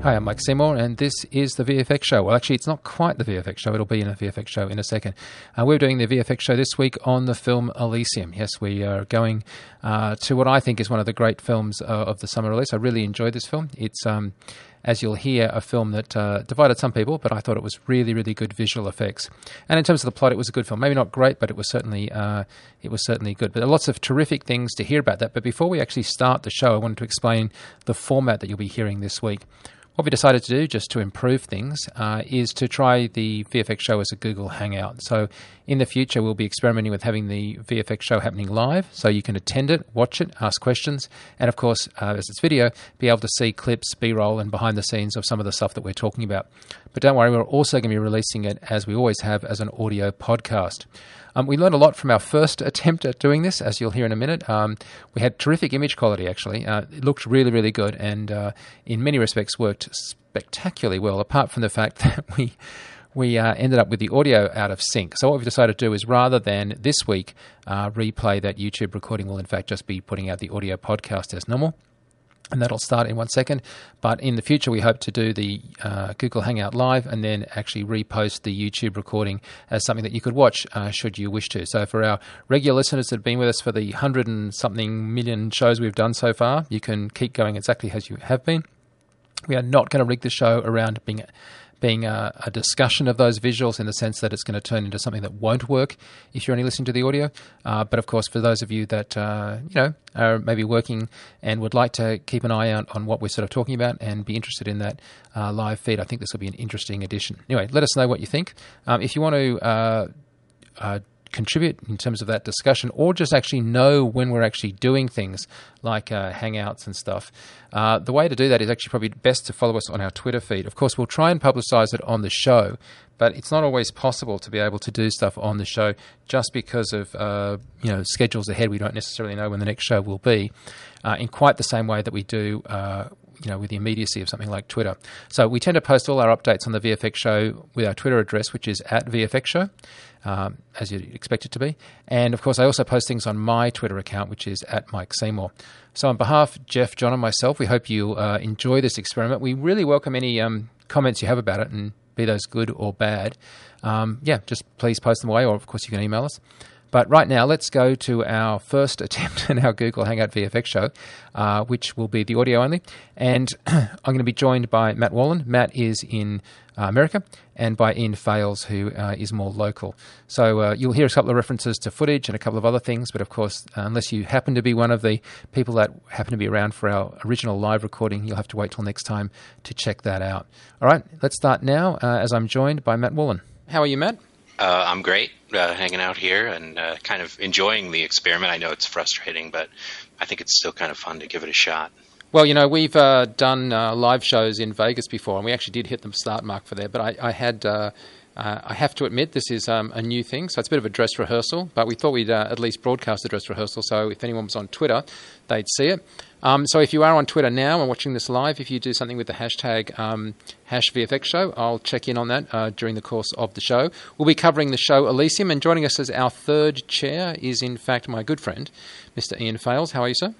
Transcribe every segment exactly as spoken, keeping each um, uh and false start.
Hi, I'm Mike Seymour, and this is the V F X Show. Well, actually, it's not quite the V F X Show. It'll be in a V F X Show in a second. Uh, we're doing the V F X Show this week on the film Elysium. Yes, we are going uh, to what I think is one of the great films uh, of the summer release. I really enjoyed this film. It's, um, as you'll hear, a film that uh, divided some people, but I thought it was really, really good visual effects. And in terms of the plot, it was a good film. Maybe not great, but it was certainly uh, it was certainly good. But there are lots of terrific things to hear about that. But before we actually start the show, I wanted to explain the format that you'll be hearing this week. What we decided to do, just to improve things, uh, is to try the V F X Show as a Google Hangout. So in the future, we'll be experimenting with having the V F X Show happening live, so you can attend it, watch it, ask questions, and of course, uh, as it's video, be able to see clips, B-roll, and behind the scenes of some of the stuff that we're talking about. But don't worry, we're also going to be releasing it, as we always have, as an audio podcast. Um, we learned a lot from our first attempt at doing this, as you'll hear in a minute. Um, we had terrific image quality, actually. Uh, it looked really, really good, and uh, in many respects worked spectacularly well, apart from the fact that we we uh, ended up with the audio out of sync. So what we've decided to do is, rather than this week uh, replay that YouTube recording, we'll in fact just be putting out the audio podcast as normal. And that'll start in one second. But in the future, we hope to do the uh, Google Hangout Live and then actually repost the YouTube recording as something that you could watch uh, should you wish to. So for our regular listeners that have been with us for the hundred and something million shows we've done so far, you can keep going exactly as you have been. We are not going to rig the show around being being a, a discussion of those visuals, in the sense that it's going to turn into something that won't work if you're only listening to the audio. Uh, but of course, for those of you that uh, you know are maybe working and would like to keep an eye out on what we're sort of talking about and be interested in that uh, live feed, I think this will be an interesting addition. Anyway, let us know what you think. Um, if you want to uh, uh, contribute in terms of that discussion, or just actually know when we're actually doing things like uh, Hangouts and stuff, uh, the way to do that is actually probably best to follow us on our Twitter feed. Of course, we'll try and publicize it on the show, but it's not always possible to be able to do stuff on the show just because of uh, you know schedules ahead. We don't necessarily know when the next show will be uh, in quite the same way that we do uh, you know, with the immediacy of something like Twitter. So we tend to post all our updates on the V F X Show with our Twitter address, which is at V F X Show, um, as you'd expect it to be. And, of course, I also post things on my Twitter account, which is at Mike Seymour. So on behalf of Jeff, John, and myself, we hope you uh, enjoy this experiment. We really welcome any um, comments you have about it, and be those good or bad. Um, yeah, just please post them away, or, of course, you can email us. But right now, let's go to our first attempt in our Google Hangout V F X Show, uh, which will be the audio only. And I'm going to be joined by Matt Wallen. Matt is in uh, America, and by Ian Fales, who uh, is more local. So uh, you'll hear a couple of references to footage and a couple of other things, but of course, uh, unless you happen to be one of the people that happen to be around for our original live recording, you'll have to wait till next time to check that out. All right, let's start now, uh, as I'm joined by Matt Wallen. How are you, Matt? Uh, I'm great, uh, hanging out here and uh, kind of enjoying the experiment. I know it's frustrating, but I think it's still kind of fun to give it a shot. Well, you know, we've uh, done uh, live shows in Vegas before, and we actually did hit the start mark for there. But I, I had, uh, uh, I have to admit, this is um, a new thing, so it's a bit of a dress rehearsal. But we thought we'd uh, at least broadcast the dress rehearsal, so if anyone was on Twitter, they'd see it. Um, so if you are on Twitter now and watching this live, if you do something with the hashtag um, hash V F X Show, I'll check in on that uh, during the course of the show. We'll be covering the show Elysium, and joining us as our third chair is, in fact, my good friend, Mister Ian Fales. How are you, sir?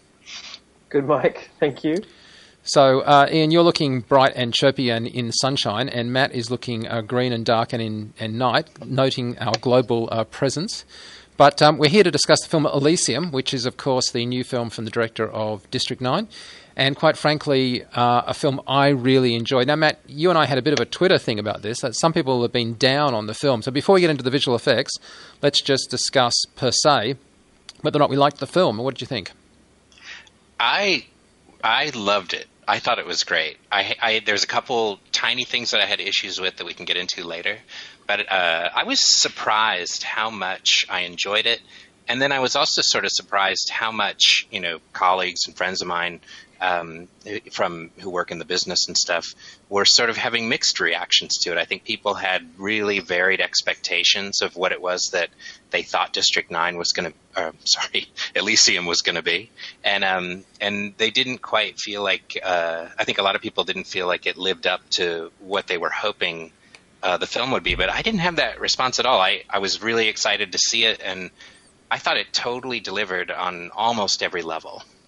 Good, Mike. Thank you. So, uh, Ian, you're looking bright and chirpy and in sunshine, and Matt is looking uh, green and dark and in and night, noting our global uh, presence. But um, we're here to discuss the film Elysium, which is, of course, the new film from the director of District nine, and quite frankly, uh, a film I really enjoyed. Now, Matt, you and I had a bit of a Twitter thing about this. That some people have been down on the film. So before we get into the visual effects, let's just discuss, per se, whether or not we liked the film. What did you think? I I loved it. I thought it was great. I, I there's a couple tiny things that I had issues with that we can get into later, but uh, I was surprised how much I enjoyed it, and then I was also sort of surprised how much you know colleagues and friends of mine um, from who work in the business and stuff were sort of having mixed reactions to it. I think people had really varied expectations of what it was that they thought District nine was going to, uh, sorry, Elysium was going to be. And um, and they didn't quite feel like, uh, I think a lot of people didn't feel like it lived up to what they were hoping uh, the film would be. But I didn't have that response at all. I, I was really excited to see it, and I thought it totally delivered on almost every level.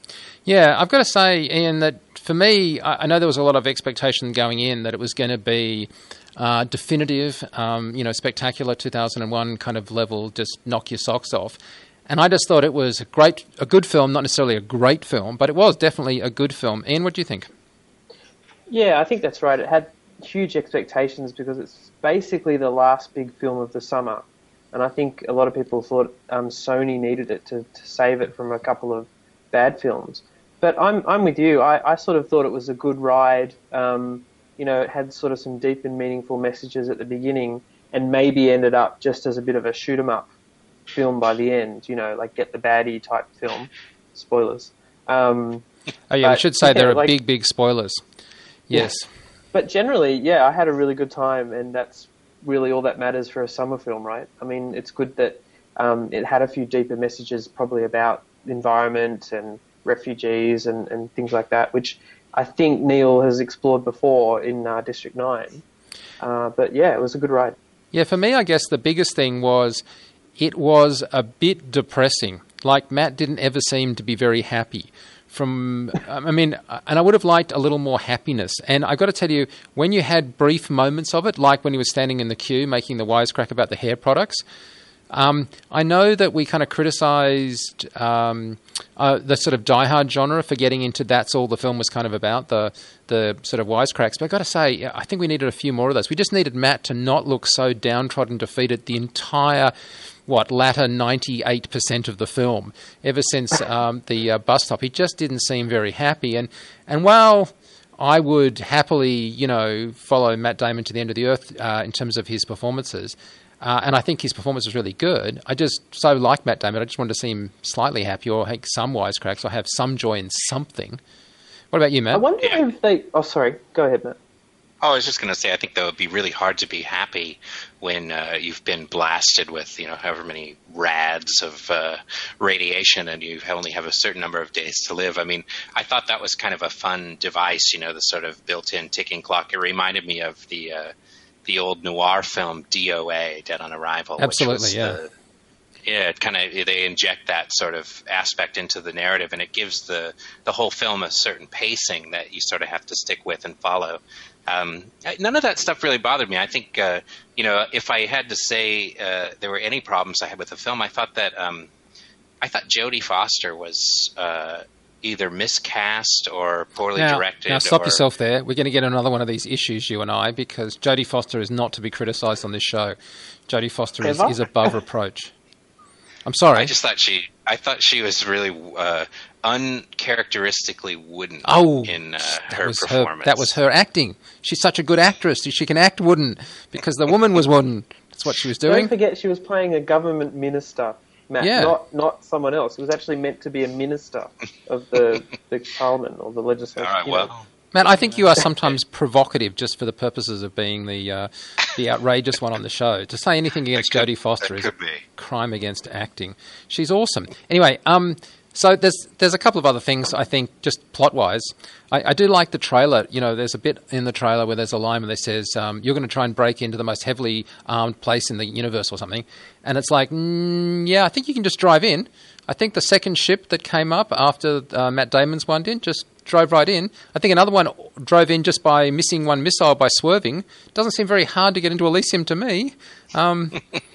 Yeah, I've got to say, Ian, that for me, I, I know there was a lot of expectation going in that it was going to be uh, definitive, um, you know, spectacular two thousand one kind of level, just knock your socks off. And I just thought it was a great, a good film, not necessarily a great film, but it was definitely a good film. Ian, what do you think? Yeah, I think that's right. It had huge expectations because it's basically the last big film of the summer. And I think a lot of people thought um, Sony needed it to, to save it from a couple of bad films. But I'm I'm with you. I, I sort of thought it was a good ride. Um, you know, it had sort of some deep and meaningful messages at the beginning and maybe ended up just as a bit of a shoot 'em up film by the end, you know, like get the baddie type film. Spoilers. Um, oh, yeah, but, we should say yeah, there are like, big, big spoilers. Yes. Yeah. But generally, yeah, I had a really good time, and that's really all that matters for a summer film, right? I mean, it's good that um, it had a few deeper messages probably about the environment and refugees and, and things like that, which I think Neil has explored before in uh, District nine. Uh, but yeah, it was a good ride. Yeah, for me, I guess the biggest thing was it was a bit depressing. Like, Matt didn't ever seem to be very happy. From, I mean, and I would have liked a little more happiness. And I've got to tell you, when you had brief moments of it, like when he was standing in the queue making the wisecrack about the hair products, um, I know that we kind of criticised um, uh, the sort of Die Hard genre for getting into that's all the film was kind of about, the the sort of wisecracks. But I've got to say, I think we needed a few more of those. We just needed Matt to not look so downtrodden, defeated the entire, what, latter ninety-eight percent of the film. Ever since um, the uh, bus stop, he just didn't seem very happy. And, and while I would happily, you know, follow Matt Damon to the end of the earth uh, in terms of his performances, Uh, and I think his performance was really good. I just so like Matt Damon. I just wanted to see him slightly happy or make some wisecracks or have some joy in something. What about you, Matt? I wonder Yeah. if they... Oh, sorry. Go ahead, Matt. Oh, I was just going to say, I think that would be really hard to be happy when uh, you've been blasted with, you know, however many rads of uh, radiation and you only have a certain number of days to live. I mean, I thought that was kind of a fun device, you know, the sort of built-in ticking clock. It reminded me of the uh, the old noir film D O A, Dead on Arrival. Absolutely, which was yeah. The, yeah, it kind of they inject that sort of aspect into the narrative, and it gives the the whole film a certain pacing that you sort of have to stick with and follow. Um, none of that stuff really bothered me. I think, uh, you know, if I had to say uh, there were any problems I had with the film, I thought that um, I thought Jodie Foster was uh, either miscast or poorly now, directed. Now, stop or, yourself there. We're going to get another one of these issues, you and I, because Jodie Foster is not to be criticised on this show. Jodie Foster is, Ever? is above reproach. I'm sorry. I just thought she, I thought she was really uh, uncharacteristically wooden Oh, in uh, that her was performance. Her, that was her acting. She's such a good actress. She can act wooden because the woman was wooden. That's what she was doing. Don't forget she was playing a government minister, Matt, Yeah. not not someone else. It was actually meant to be a minister of the, the parliament or the All legislature. right, you know. well, Matt, I think you are sometimes provocative just for the purposes of being the uh, the outrageous one on the show. To say anything against That could- Jodie Foster that is a could be. crime against acting. She's awesome. Anyway, um, so there's there's a couple of other things I think just plot wise. I, I do like the trailer. You know, there's a bit in the trailer where there's a line where they says um, you're going to try and break into the most heavily armed place in the universe or something, and it's like, mm, yeah, I think you can just drive in. I think the second ship that came up after uh, Matt Damon's one did just drove right in. I think another one drove in just by missing one missile by swerving. Doesn't seem very hard to get into Elysium to me. Um,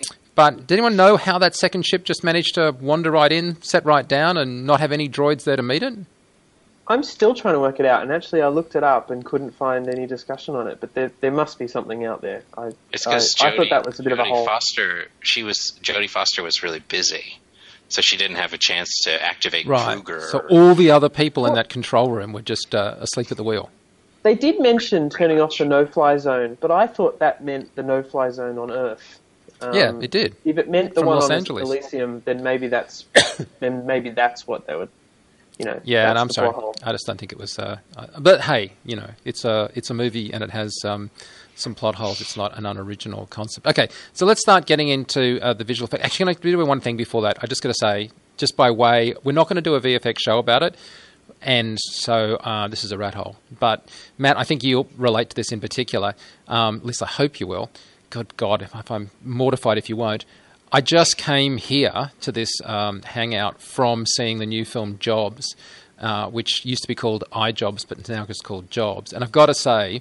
but did anyone know how that second ship just managed to wander right in, set right down, and not have any droids there to meet it? I'm still trying to work it out, and actually I looked it up and couldn't find any discussion on it, but there there must be something out there. I, it's I, because I thought that was a bit of a Jodie hole. Foster, she was Jodie Foster was really busy, so she didn't have a chance to activate Right. Kruger. So all the other people in that control room were just uh, asleep at the wheel. They did mention turning off the no-fly zone, but I thought that meant the no-fly zone on Earth. Um, Yeah, it did. If it meant the From one Los on Angeles. Elysium, then maybe that's then maybe that's what they would, you know. Yeah, and that's I'm the sorry, plot hole. I just don't think it was. Uh, uh, but hey, you know, it's a it's a movie and it has um, some plot holes. It's not an unoriginal concept. Okay, so let's start getting into uh, the visual effect. Actually, can I do one thing before that? I just got to say, just by way, we're not going to do a V F X show about it. And so uh, this is a rat hole. But, Matt, I think you'll relate to this in particular. Um, at least I hope you will. Good God, if, if I'm mortified if you won't. I just came here to this um, hangout from seeing the new film Jobs. uh, which used to be called iJobs, but now it's called Jobs. And I've got to say,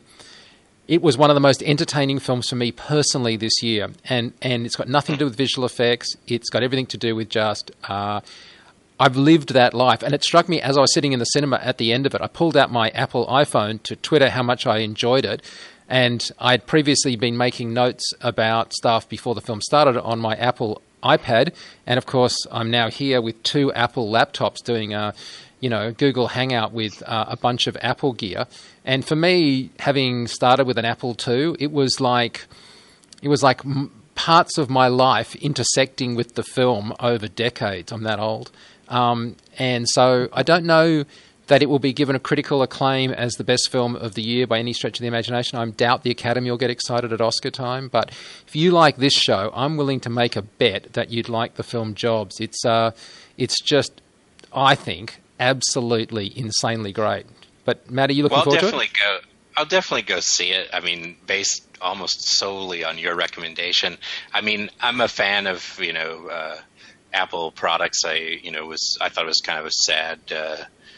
it was one of the most entertaining films for me personally this year. And, and it's got nothing to do with visual effects. It's got everything to do with just... Uh, I've lived that life. And it struck me as I was sitting in the cinema at the end of it. I pulled out my Apple iPhone to Twitter how much I enjoyed it. And I'd previously been making notes about stuff before the film started on my Apple iPad. And, of course, I'm now here with two Apple laptops doing a, you know, Google Hangout with uh, a bunch of Apple gear. And for me, having started with an Apple two, it was like it was like m- parts of my life intersecting with the film over decades. I'm that old. Um, and so I don't know that it will be given a critical acclaim as the best film of the year by any stretch of the imagination. I doubt the Academy will get excited at Oscar time. But if you like this show, I'm willing to make a bet that you'd like the film Jobs. It's uh, it's just, I think, absolutely insanely great. But Matt, are you looking well, forward definitely to it? Go, I'll definitely go see it. I mean, based almost solely on your recommendation. I mean, I'm a fan of, you know, uh, Apple products. I, you know, was I thought it was kind of a sad. Uh,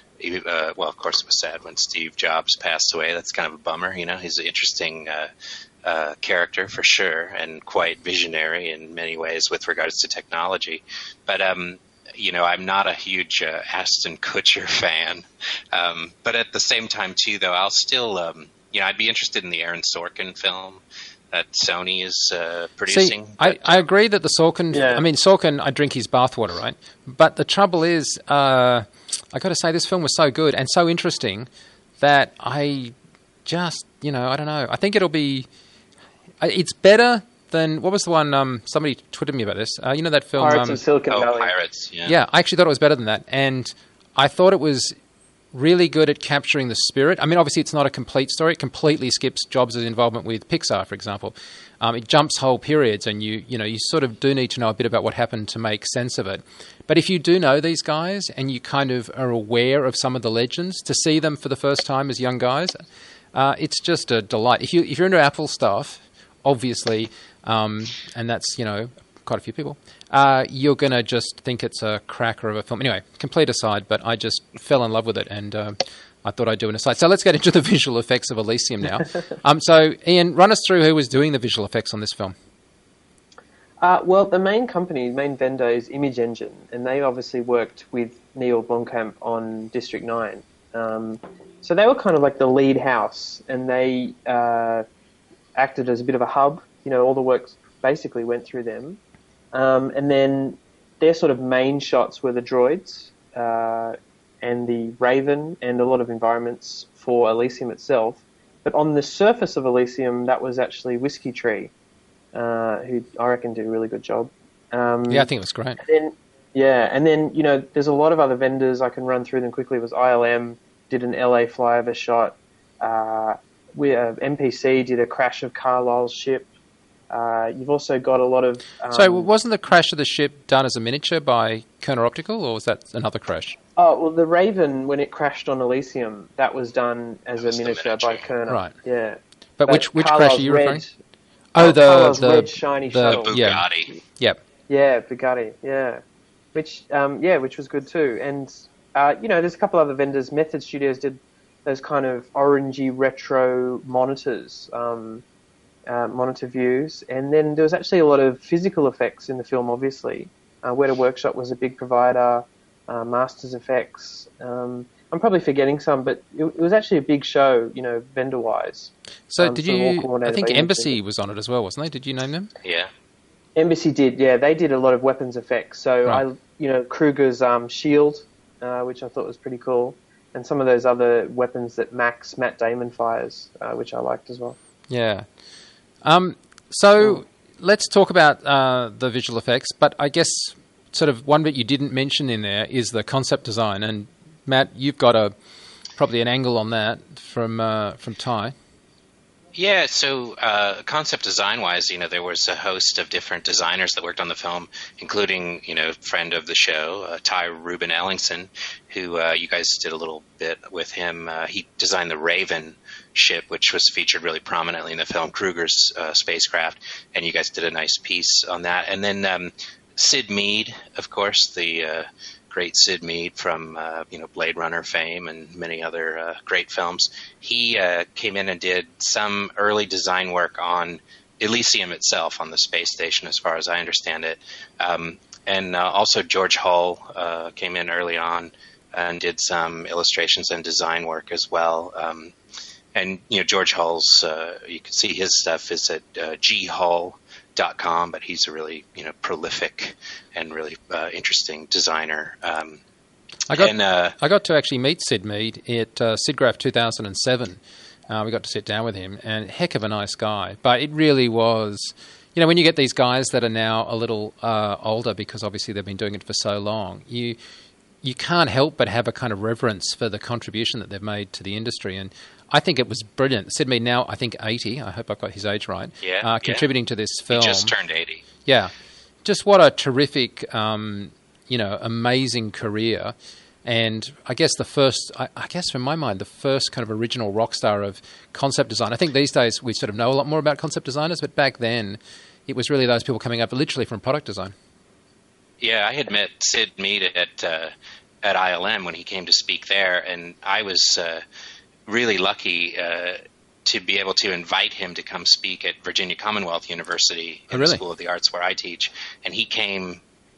uh, well, of course, it was sad when Steve Jobs passed away. That's kind of a bummer. You know, he's an interesting uh, uh, character for sure, and quite visionary in many ways with regards to technology. But um, you know, I'm not a huge uh, Ashton Kutcher fan. Um, but at the same time, too, though, I'll still, um, you know, I'd be interested in the Aaron Sorkin film that Sony is uh, producing. See, I, I agree that the Sorkin... Yeah. I mean, Sorkin, I drink his bathwater, right? But the trouble is, uh, I got to say, this film was so good and so interesting that I just, you know, I don't know. I think it'll be... It's better than... What was the one... Um, somebody tweeted me about this. Uh, you know that film... Pirates um, of Silicon Oh, Valley. Pirates, yeah. Yeah, I actually thought it was better than that. And I thought it was really good at capturing the spirit. I mean, obviously, it's not a complete story. It completely skips Jobs' involvement with Pixar, for example. Um, it jumps whole periods, and you you know you sort of do need to know a bit about what happened to make sense of it. But if you do know these guys and you kind of are aware of some of the legends, to see them for the first time as young guys, uh, it's just a delight. If you if you're into Apple stuff, obviously, um, and that's you know quite a few people, uh, you're going to just think it's a cracker of a film. Anyway, complete aside, but I just fell in love with it, and uh, I thought I'd do an aside. So let's get into the visual effects of Elysium now. um, so, Ian, run us through who was doing the visual effects on this film. Uh, well, the main company, main vendor is Image Engine, and they obviously worked with Neil Blomkamp on District nine. Um, so they were kind of like the lead house, and they uh, acted as a bit of a hub. You know, all the work basically went through them. Um, and then their sort of main shots were the droids uh, and the Raven and a lot of environments for Elysium itself. But on the surface of Elysium, that was actually Whiskey Tree, uh, who I reckon did a really good job. Um, Yeah, I think it was great. and then, yeah, and then, you know, there's a lot of other vendors. I can run through them quickly. It was I L M, did an L A flyover shot. Uh, we, uh, M P C did a crash of Carlisle's ship. Uh, you've also got a lot of... Um, So wasn't the crash of the ship done as a miniature by Kerner Optical, or was that another crash? Oh, well, the Raven, when it crashed on Elysium, that was done as That was a the miniature, by miniature. Kerner. Right. Yeah. But, which which Carlisle's crash are you red, referring to? Oh, the Carlisle's the red shiny the, shuttle. Yeah, Bugatti. yep. Yeah, Bugatti, yeah. Which, um, yeah, which was good too. And, uh, you know, there's a couple other vendors. Method Studios did those kind of orangey retro monitors, um, uh, monitor views. And then there was actually a lot of physical effects in the film, obviously. Uh, Weta Workshop was a big provider, uh, Masters Effects. Um, I'm probably forgetting some, but it, it was actually a big show, you know, vendor-wise. So Um, did sort of all you... I coordinated think by Embassy Image. was on it as well, wasn't they? Did you name them? Yeah. Embassy did, yeah. They did a lot of weapons effects. So, Right. I, you know, Kruger's um, shield, uh, which I thought was pretty cool, and some of those other weapons that Max, Matt Damon fires, uh, which I liked as well. Yeah. Um, so let's talk about uh, the visual effects, but I guess sort of one bit you didn't mention in there is the concept design. And Matt, you've got a probably an angle on that from uh, from Ty. Yeah, so uh, concept design-wise, you know, there was a host of different designers that worked on the film, including, you know, friend of the show, uh, Ty Ruben Ellingson, who uh, you guys did a little bit with him. Uh, he designed the Raven ship, which was featured really prominently in the film, Kruger's uh, spacecraft, and you guys did a nice piece on that. And then um, Sid Mead, of course, the uh, great Sid Mead from uh, you know Blade Runner fame and many other uh, great films. He uh, came in and did some early design work on Elysium itself, on the space station, as far as I understand it. Um, and uh, also George Hull uh, came in early on and did some illustrations and design work as well. Um, and you know George Hull's, uh, you can see his stuff is at uh, g hull dot com, but he's a really you know prolific and really uh, interesting designer. Um, I got and, uh, I got to actually meet Sid Mead at uh, SIDGRAPH two thousand seven. Uh, we got to sit down with him, and heck of a nice guy. But it really was, you know, when you get these guys that are now a little uh, older, because obviously they've been doing it for so long, you you can't help but have a kind of reverence for the contribution that they've made to the industry. And I think it was brilliant. Sid Mead now, I think, eighty. I hope I've got his age right. Yeah, uh, contributing yeah. to this film. He just turned eighty. Yeah. Just what a terrific, um, you know, amazing career. And I guess the first, I, I guess from my mind, the first kind of original rock star of concept design. I think these days we sort of know a lot more about concept designers, but back then it was really those people coming up literally from product design. Yeah, I had met Sid Mead at uh, at I L M when he came to speak there, and I was uh, really lucky uh, to be able to invite him to come speak at Virginia Commonwealth University in Oh, really? the School of the Arts where I teach. And he came,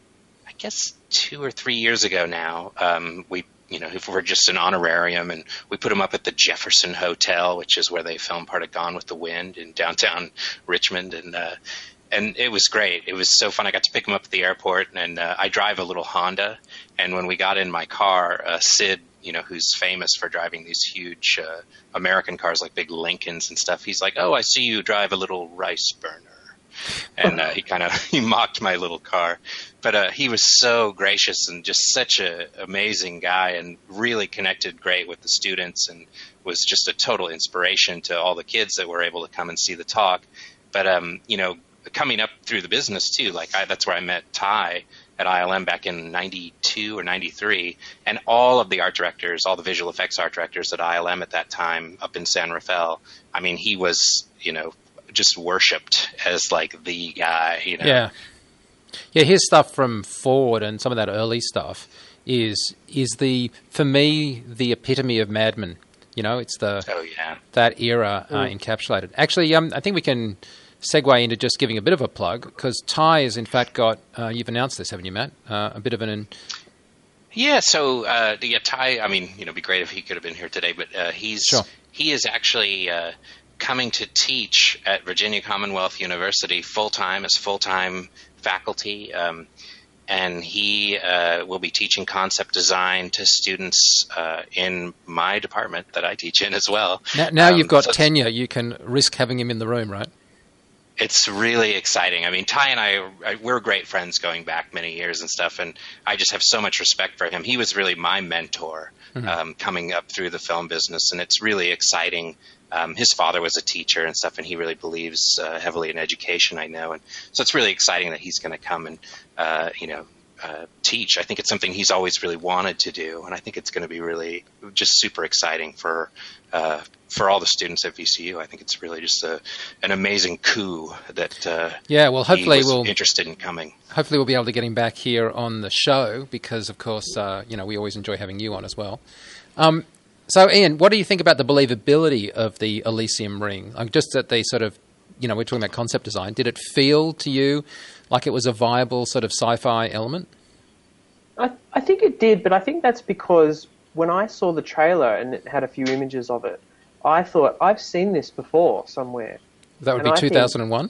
I guess, two or three years ago now. Um, we, you know, if we're just an honorarium, and we put him up at the Jefferson Hotel, which is where they filmed part of Gone with the Wind in downtown Richmond, and uh, and it was great. It was so fun. I got to pick him up at the airport, and uh, I drive a little Honda, and when we got in my car, uh, Sid, you know, who's famous for driving these huge uh, American cars like big Lincolns and stuff, he's like, "Oh, I see you drive a little rice burner." And uh, he kind of he mocked my little car, but uh, he was so gracious and just such a amazing guy, and really connected great with the students, and was just a total inspiration to all the kids that were able to come and see the talk. But um, you know, coming up through the business too, like I, that's where I met Ty at I L M back in ninety-two or ninety-three, and all of the art directors, all the visual effects art directors at I L M at that time up in San Rafael. I mean, he was, you know, just worshipped as like the guy, you know. Yeah. Yeah, his stuff from Ford and some of that early stuff is is the, for me, the epitome of Mad Men. You know, it's the Oh yeah. that era uh, Mm. encapsulated. Actually, um, I think we can segue into just giving a bit of a plug, because Ty has in fact got, uh, you've announced this, haven't you, Matt? Uh, a bit of an... Yeah, so uh, yeah, Ty, I mean, you know, it'd be great if he could have been here today, but uh, he's Sure. he is actually uh, coming to teach at Virginia Commonwealth University full-time as full-time faculty, um, and he uh, will be teaching concept design to students uh, in my department that I teach in as well. Now, now Um, you've got so it's- tenure, you can risk having him in the room, right? It's really exciting. I mean, Ty and I, I, we're great friends going back many years and stuff, and I just have so much respect for him. He was really my mentor Mm-hmm. um, coming up through the film business, and it's really exciting. Um, his father was a teacher and stuff, and he really believes uh, heavily in education, I know. And so it's really exciting that he's going to come and, uh, you know, uh, teach. I think it's something he's always really wanted to do, and I think it's going to be really just super exciting for uh, for all the students at V C U. I think it's really just a, an amazing coup that uh, Yeah, well, hopefully he was we'll interested in coming. hopefully we'll be able to get him back here on the show, because, of course, uh, you know, we always enjoy having you on as well. Um, so, Ian, what do you think about the believability of the Elysium ring? Like, just at the sort of, you know, we're talking about concept design. Did it feel to you like it was a viable sort of sci-fi element? I, I think it did, but I think that's because when I saw the trailer and it had a few images of it, I thought, I've seen this before somewhere. That would And I be think- two thousand one?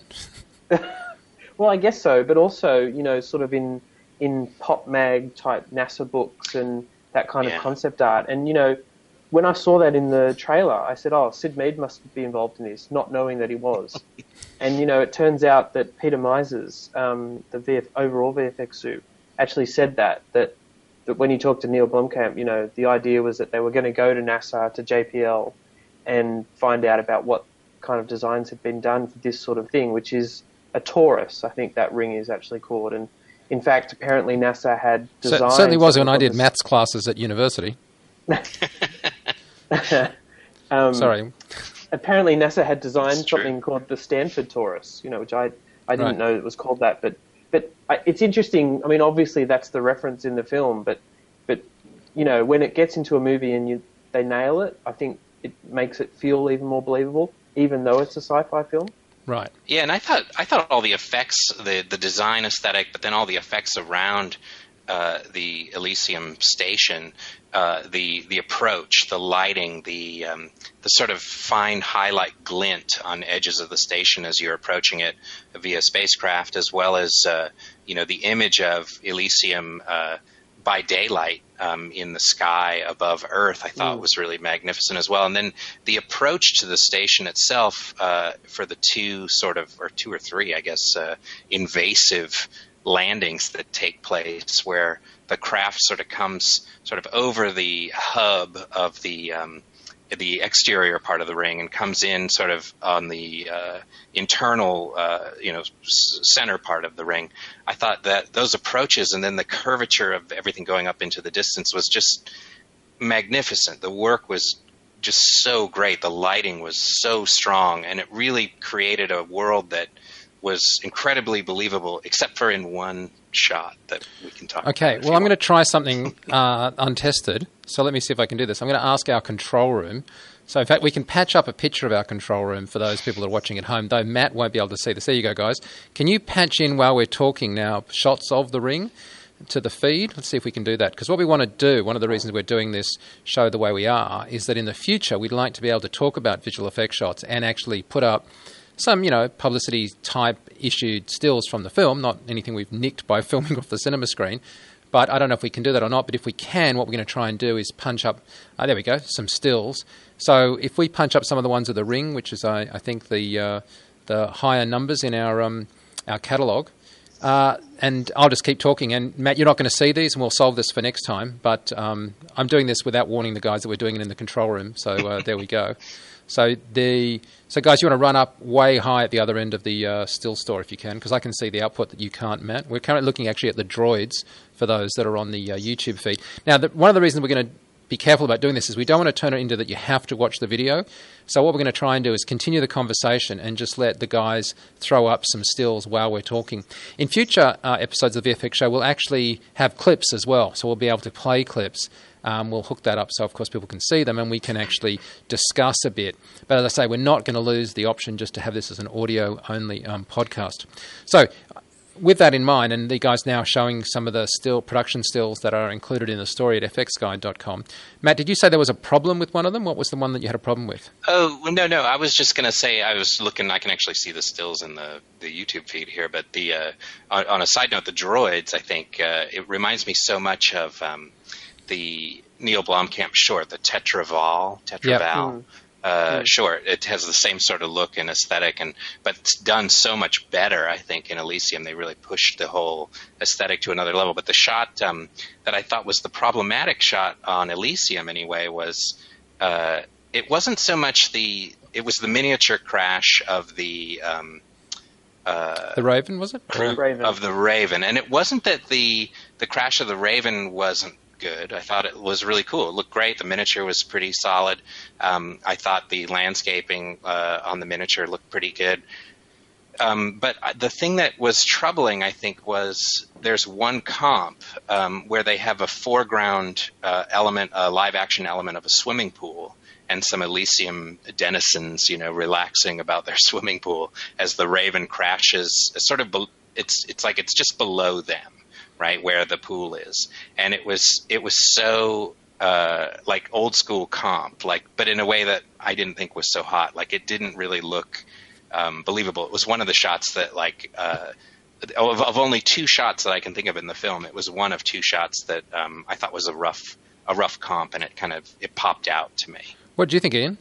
Well, I guess so, but also, you know, sort of in in pop mag type NASA books and that kind Yeah. of concept art. And, you know, when I saw that in the trailer, I said, oh, Sid Mead must be involved in this, not knowing that he was. And, you know, it turns out that Peter Misers, um, the V F, overall V F X suit, actually said that, that, that when he talked to Neil Blomkamp, you know, the idea was that they were going to go to NASA, to J P L, and find out about what kind of designs had been done for this sort of thing, which is a torus, I think that ring is actually called. And in fact, apparently NASA had So, designed... certainly was when I did this- maths classes at university. um, Sorry. Apparently NASA had designed That's true. something called the Stanford torus, you know, which I I didn't Right. know it was called that. But but I, it's interesting. I mean, obviously that's the reference in the film, but But, you know, when it gets into a movie and you they nail it, I think it makes it feel even more believable, even though it's a sci-fi film. Right. Yeah, and I thought I thought all the effects, the the design aesthetic, but then all the effects around uh, the Elysium station, uh, the the approach, the lighting, the um, the sort of fine highlight glint on edges of the station as you're approaching it via spacecraft, as well as uh, you know the image of Elysium uh, by daylight um, in the sky above Earth, I thought mm. was really magnificent as well. And then the approach to the station itself uh, for the two sort of, or two or three, I guess, uh, invasive landings that take place where the craft sort of comes sort of over the hub of the um, the exterior part of the ring and comes in sort of on the uh, internal, uh, you know, s- center part of the ring. I thought that those approaches and then the curvature of everything going up into the distance was just magnificent. The work was just so great. The lighting was so strong, and it really created a world that was incredibly believable, except for in one shot that we can talk okay, about. Okay, well, I'm going to try something uh, untested. So let me see if I can do this. I'm going to ask our control room. So, in fact, we can patch up a picture of our control room for those people that are watching at home, though Matt won't be able to see this. There you go, guys. Can you patch in, while we're talking now, shots of the ring to the feed? Let's see if we can do that. Because what we want to do, one of the reasons we're doing this show the way we are, is that in the future we'd like to be able to talk about visual effects shots and actually put up some, you know, publicity-type issued stills from the film, not anything we've nicked by filming off the cinema screen. But I don't know if we can do that or not. But if we can, what we're going to try and do is punch up, oh, there we go, some stills. So if we punch up some of the ones of the ring, which is, I, I think, the uh, the higher numbers in our um, our catalogue, uh, and I'll just keep talking. And Matt, you're not going to see these, and we'll solve this for next time. But um, I'm doing this without warning the guys that we're doing it in the control room. So uh, there we go. So the so guys, you want to run up way high at the other end of the uh, still store if you can, because I can see the output that you can't, Matt. We're currently looking actually at the droids for those that are on the uh, YouTube feed. Now, the, one of the reasons we're going to be careful about doing this is we don't want to turn it into that you have to watch the video. So what we're going to try and do is continue the conversation and just let the guys throw up some stills while we're talking. In future uh, episodes of the V F X Show, we'll actually have clips as well. So we'll be able to play clips. Um, we'll hook that up so, of course, people can see them and we can actually discuss a bit. But as I say, we're not going to lose the option just to have this as an audio-only um, podcast. So with that in mind, and the guys now showing some of the still production stills that are included in the story at f x guide dot com. Matt, did you say there was a problem with one of them? What was the one that you had a problem with? Oh, no, no. I was just going to say I was looking. I can actually see the stills in the, the YouTube feed here. But the uh, on, on a side note, the droids, I think, uh, it reminds me so much of um, the Neil Blomkamp short, the Tetraval, Tetraval. Yep. Mm. Uh, short. It has the same sort of look and aesthetic, and but it's done so much better, I think, in Elysium. They really pushed the whole aesthetic to another level. But the shot um, that I thought was the problematic shot on Elysium, anyway, was uh, it wasn't so much the it was the miniature crash of the um, uh, the Raven, was it? Raven. Of the Raven, and it wasn't that the the crash of the Raven wasn't good. I thought it was really cool. It looked great. The miniature was pretty solid. Um, I thought the landscaping uh, on the miniature looked pretty good. Um, but the thing that was troubling, I think, was there's one comp um, where they have a foreground uh, element, a live-action element of a swimming pool, and some Elysium denizens, you know, relaxing about their swimming pool as the Raven crashes. Sort of, be- it's it's like it's just below them. Right where the pool is, and it was it was so uh, like old school comp, like but in a way that I didn't think was so hot. Like it didn't really look um, believable. It was one of the shots that like uh, of, of only two shots that I can think of in the film. It was one of two shots that um, I thought was a rough a rough comp, and it kind of it popped out to me. What do you think, Ian?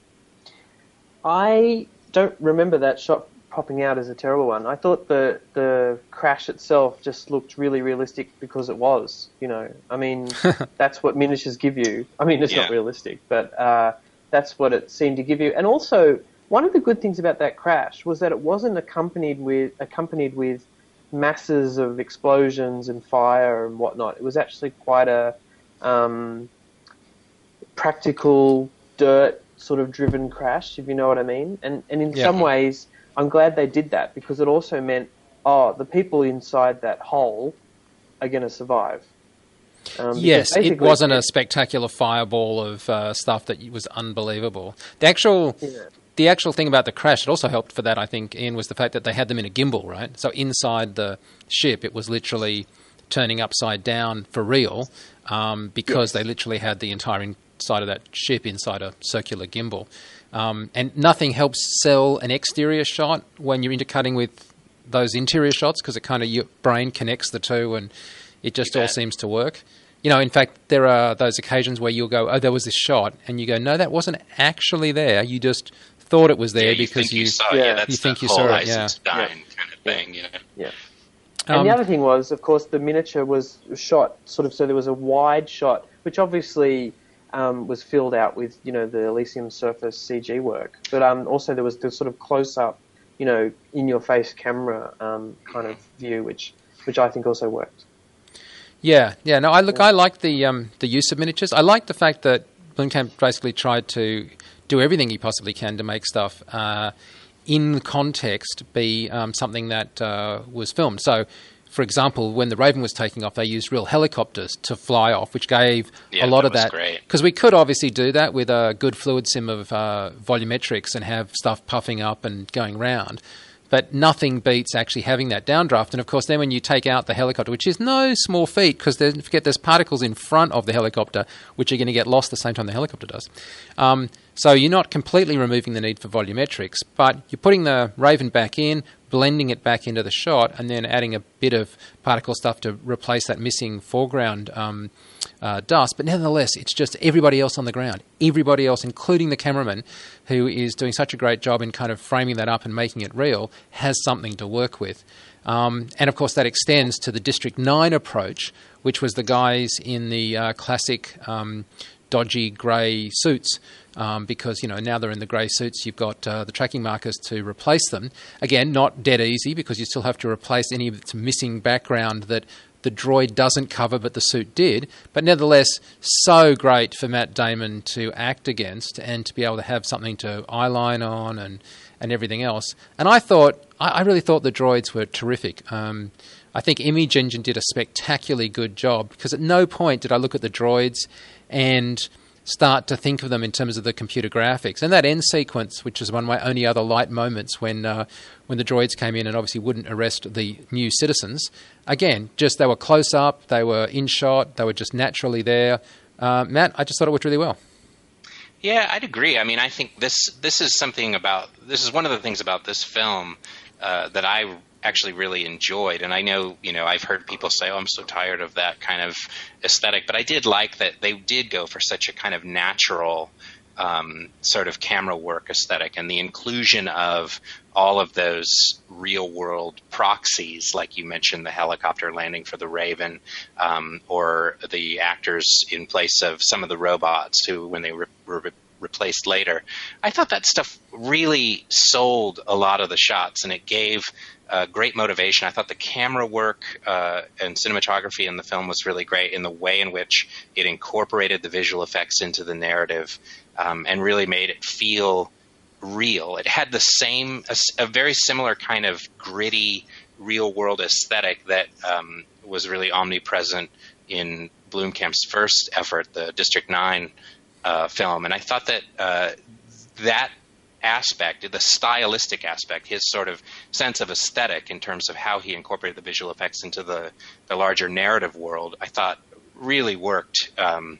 I don't remember that shot popping out as a terrible one. I thought the the crash itself just looked really realistic because it was, you know. I mean, that's what miniatures give you. I mean, it's yeah. not realistic, but uh, that's what it seemed to give you. And also, one of the good things about that crash was that it wasn't accompanied with accompanied with masses of explosions and fire and whatnot. It was actually quite a um, practical, dirt sort of driven crash, if you know what I mean. And and in yeah. some ways, I'm glad they did that because it also meant, oh, the people inside that hole are going to survive. Um, yes, it basically- wasn't a spectacular fireball of uh, stuff that was unbelievable. The actual... Yeah. The actual thing about the crash, it also helped for that, I think, Ian, was the fact that they had them in a gimbal, right? So inside the ship, it was literally turning upside down for real um, because Yes. they literally had the entire inside of that ship inside a circular gimbal. Um, and nothing helps sell an exterior shot when you're intercutting with those interior shots because it kind of, your brain connects the two and it just all seems to work. You know, in fact, there are those occasions where you'll go, oh, there was this shot, and you go, no, that wasn't actually there. You just thought it was there yeah, you because think you, you saw yeah, it. Yeah, that's you think the you whole saw it, license yeah. dying kind of thing. You know? Yeah. And Um, the other thing was, of course, the miniature was shot sort of so there was a wide shot, which obviously um, was filled out with, you know, the Elysium surface C G work. But um, also there was the sort of close-up, you know, in-your-face camera um, kind of view, which which I think also worked. Yeah, yeah. No, I look. I like the um, the use of miniatures. I like the fact that Blomkamp basically tried to do everything he possibly can to make stuff uh, in context be um, something that uh, was filmed. So, for example, when the Raven was taking off, they used real helicopters to fly off, which gave Yeah, a lot that of was that. great. Because we could obviously do that with a good fluid sim of uh, volumetrics and have stuff puffing up and going round. But nothing beats actually having that downdraft. And, of course, then when you take out the helicopter, which is no small feat because don't forget there's particles in front of the helicopter which are going to get lost the same time the helicopter does. Um, so you're not completely removing the need for volumetrics, but you're putting the Raven back in, blending it back into the shot, and then adding a bit of particle stuff to replace that missing foreground um, uh, dust. But nevertheless, it's just everybody else on the ground, everybody else, including the cameraman, who is doing such a great job in kind of framing that up and making it real, has something to work with. Um, and, of course, that extends to the District nine approach, which was the guys in the uh, classic um, dodgy grey suits. Um, because, you know, now they're in the grey suits, you've got uh, the tracking markers to replace them. Again, not dead easy because you still have to replace any of its missing background that the droid doesn't cover but the suit did. But nevertheless, so great for Matt Damon to act against and to be able to have something to eyeline on and, and everything else. And I thought, I, I really thought the droids were terrific. Um, I think Image Engine did a spectacularly good job because at no point did I look at the droids and start to think of them in terms of the computer graphics. And that end sequence, which is one of my only other light moments when uh, when the droids came in and obviously wouldn't arrest the new citizens, again, just they were close up, they were in shot, they were just naturally there. Uh, Matt, I just thought it worked really well. Yeah, I'd agree. I mean, I think this this is something about this is one of the things about this film uh, that I actually really enjoyed. And I know, you know, I've heard people say, oh, I'm so tired of that kind of aesthetic. But I did like that they did go for such a kind of natural um, sort of camera work aesthetic and the inclusion of all of those real world proxies, like you mentioned, the helicopter landing for the Raven, um, or the actors in place of some of the robots who, when they were re- replaced later. I thought that stuff really sold a lot of the shots, and it gave uh, great motivation. I thought the camera work uh, and cinematography in the film was really great in the way in which it incorporated the visual effects into the narrative um, and really made it feel real. It had the same, a, a very similar kind of gritty, real-world aesthetic that um, was really omnipresent in Blomkamp's first effort, the District nine uh, film. And I thought that uh, that aspect, the stylistic aspect, his sort of sense of aesthetic in terms of how he incorporated the visual effects into the, the larger narrative world, I thought really worked um,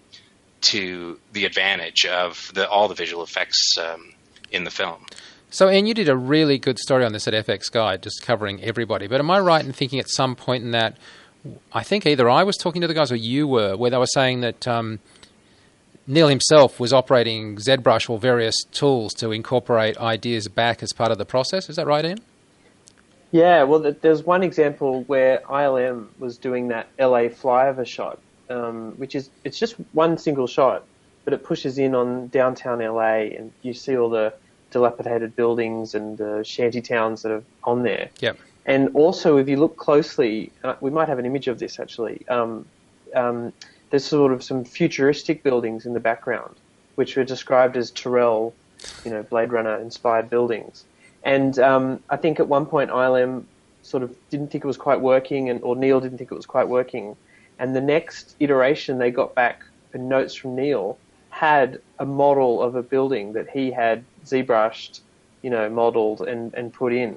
to the advantage of the, all the visual effects um, in the film. So, Ian, you did a really good story on this at F X Guide, just covering everybody. But am I right in thinking at some point in that, I think either I was talking to the guys or you were, where they were saying that um, Neil himself was operating ZBrush or various tools to incorporate ideas back as part of the process. Is that right, Ian? Yeah, well, there's one example where I L M was doing that L A flyover shot, um, which is, it's just one single shot, but it pushes in on downtown L A, and you see all the dilapidated buildings and the shanty towns that are on there. Yep. And also, if you look closely, uh, we might have an image of this actually, um, um, there's sort of some futuristic buildings in the background, which were described as Tyrrell, you know, Blade Runner-inspired buildings. And um, I think at one point I L M sort of didn't think it was quite working, and or Neil didn't think it was quite working, And the next iteration they got back in notes from Neil had a model of a building that he had ZBrushed, you know, modeled and, and put in.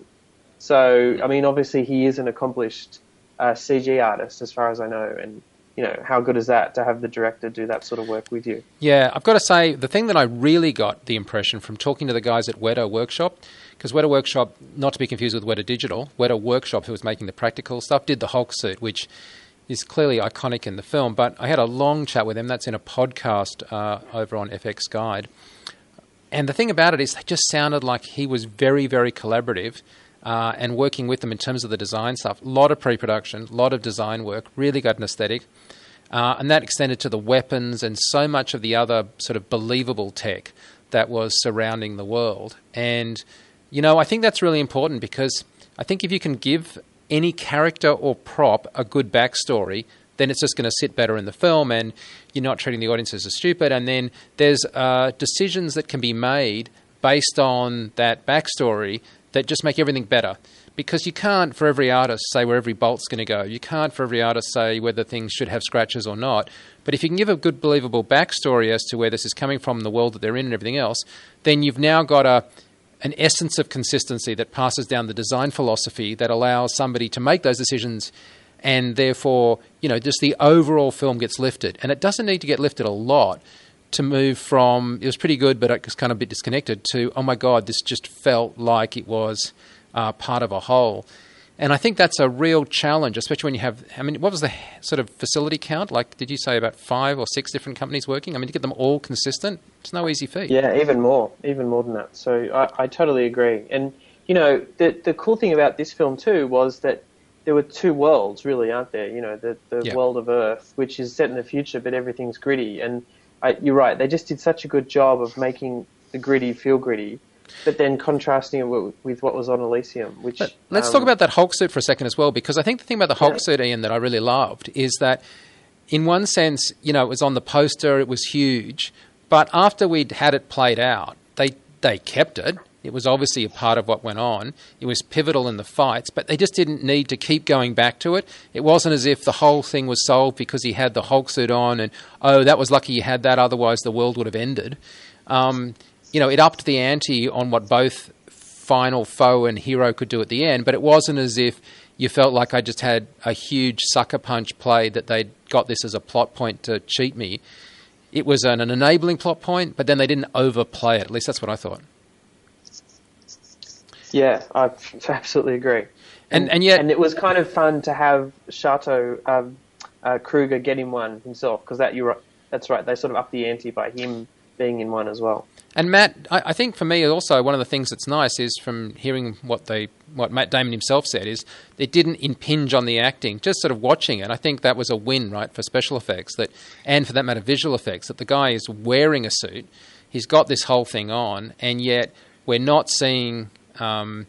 So, I mean, obviously he is an accomplished uh, C G artist as far as I know. And, you know, how good is that to have the director do that sort of work with you? Yeah, I've got to say, the thing that I really got the impression from talking to the guys at Weta Workshop, because Weta Workshop, not to be confused with Weta Digital, Weta Workshop, who was making the practical stuff, did the Hulk suit, which is clearly iconic in the film. But I had a long chat with him. That's in a podcast uh, over on F X Guide. And the thing about it is they just sounded like he was very, very collaborative uh, and working with them in terms of the design stuff. A lot of pre-production, a lot of design work, really got an aesthetic. Uh, and that extended to the weapons and so much of the other sort of believable tech that was surrounding the world. And, you know, I think that's really important because I think if you can give any character or prop a good backstory, then it's just going to sit better in the film and you're not treating the audiences as stupid. And then there's uh, decisions that can be made based on that backstory that just make everything better. Because you can't, for every artist, say where every bolt's going to go. You can't, for every artist, say whether things should have scratches or not. But if you can give a good, believable backstory as to where this is coming from, the world that they're in and everything else, then you've now got a an essence of consistency that passes down the design philosophy that allows somebody to make those decisions, and therefore, you know, just the overall film gets lifted. And it doesn't need to get lifted a lot to move from, it was pretty good, but it was kind of a bit disconnected, to, oh my God, this just felt like it was Uh, part of a whole. And I think that's a real challenge, especially when you have, I mean, what was the sort of facility count? Like, did you say about five or six different companies working? I mean, to get them all consistent, it's no easy feat. Yeah, even more, even more than that. So I, I totally agree. And, you know, the the cool thing about this film too was that there were two worlds, really, aren't there? You know, the, the yeah. world of Earth, which is set in the future, but everything's gritty. And I, you're right, they just did such a good job of making the gritty feel gritty, but then contrasting it with, with what was on Elysium. Which but let's um, talk about that Hulk suit for a second as well, because I think the thing about the Hulk yeah. suit, Ian, that I really loved is that in one sense, you know, it was on the poster, it was huge, but after we'd had it played out, they they kept it. It was obviously a part of what went on. It was pivotal in the fights, but they just didn't need to keep going back to it. It wasn't as if the whole thing was solved because he had the Hulk suit on and, oh, that was lucky he had that, otherwise the world would have ended. Um, you know, it upped the ante on what both final foe and hero could do at the end, but it wasn't as if you felt like I just had a huge sucker punch play that they'd got this as a plot point to cheat me. It was an, an enabling plot point, but then they didn't overplay it. At least that's what I thought. Yeah, I absolutely agree. And And, and yet, and it was kind of fun to have Chateau um, uh, Kruger get in one himself, because that you're right, that's right. They sort of upped the ante by him being in one as well. And Matt, I, I think for me also one of the things that's nice is from hearing what they, what Matt Damon himself said is it didn't impinge on the acting. Just sort of watching it, I think that was a win, right, for special effects that, and for that matter, visual effects. That the guy is wearing a suit, he's got this whole thing on, and yet we're not seeing um,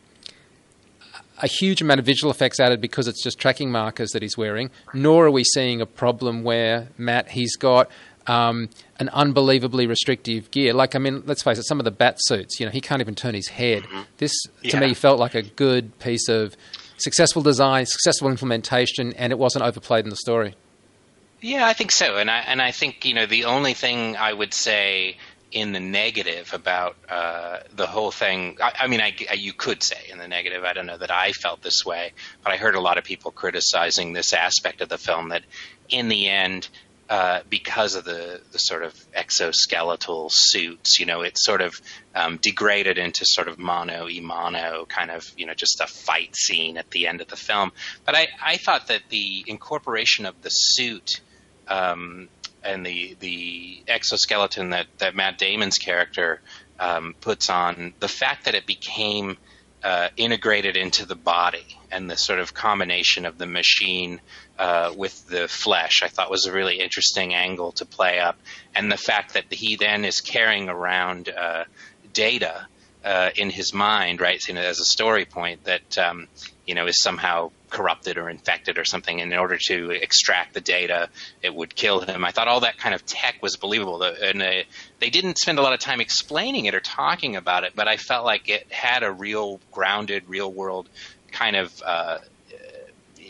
a huge amount of visual effects added because it's just tracking markers that he's wearing. Nor are we seeing a problem where Matt he's got Um, an unbelievably restrictive gear. Like, I mean, let's face it, some of the bat suits, you know, he can't even turn his head. Mm-hmm. This, to yeah. me, felt like a good piece of successful design, successful implementation, and it wasn't overplayed in the story. Yeah, I think so. And I, and I think, you know, the only thing I would say in the negative about uh, the whole thing, I, I mean, I, I, you could say in the negative, I don't know that I felt this way, but I heard a lot of people criticizing this aspect of the film that in the end, Uh, because of the, the sort of exoskeletal suits, you know, it sort of um, degraded into sort of mono e mono kind of, you know, just a fight scene at the end of the film. But I, I thought that the incorporation of the suit um, and the the exoskeleton that, that Matt Damon's character um, puts on, the fact that it became uh, integrated into the body and the sort of combination of the machine Uh, with the flesh, I thought was a really interesting angle to play up. And the fact that he then is carrying around uh, data uh, in his mind, right, you know, as a story point that, um, you know, is somehow corrupted or infected or something. And in order to extract the data, it would kill him. I thought all that kind of tech was believable. And uh, they didn't spend a lot of time explaining it or talking about it, but I felt like it had a real grounded, real world kind of uh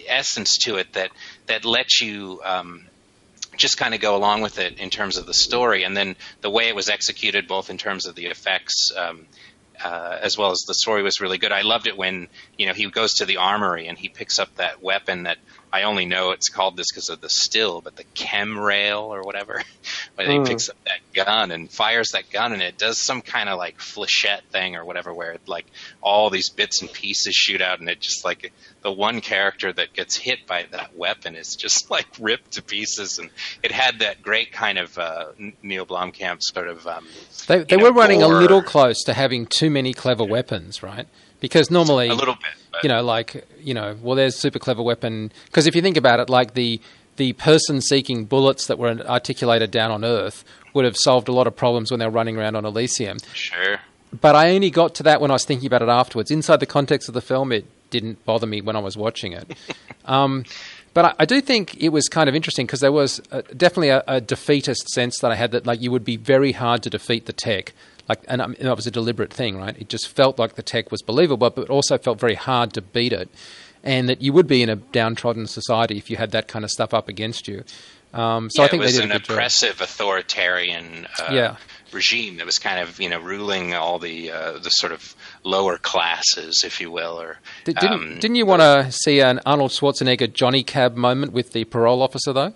essence to it that that lets you um, just kind of go along with it in terms of the story, and then the way it was executed, both in terms of the effects. Um, Uh, as well as the story was really good. I loved it when, you know, he goes to the armory and he picks up that weapon that I only know it's called this because of the still, but the chem rail or whatever, when mm. he picks up that gun and fires that gun, and it does some kind of like flechette thing or whatever, where it, like all these bits and pieces shoot out, and it just like the one character that gets hit by that weapon is just like ripped to pieces. And it had that great kind of uh, Neil Blomkamp sort of um, they, they were know, running gore. a little close to having too many clever weapons, right? Because normally, a little bit, but. you know, like, you know, well, there's super clever weapon. Because if you think about it, like the the person seeking bullets that were articulated down on Earth would have solved a lot of problems when they were running around on Elysium. Sure. But I only got to that when I was thinking about it afterwards. Inside the context of the film, it didn't bother me when I was watching it. um, but I, I do think it was kind of interesting because there was a, definitely a, a defeatist sense that I had that, like, you would be very hard to defeat the tech. Like, and um, that was a deliberate thing, right? It just felt like the tech was believable, but it also felt very hard to beat it, and that you would be in a downtrodden society if you had that kind of stuff up against you. Um, so yeah, I think it was they did an a good oppressive, job. authoritarian uh, yeah. regime that was kind of, you know, ruling all the uh, the sort of lower classes, if you will. Or Did, didn't um, didn't you want to see an Arnold Schwarzenegger Johnny Cab moment with the parole officer though?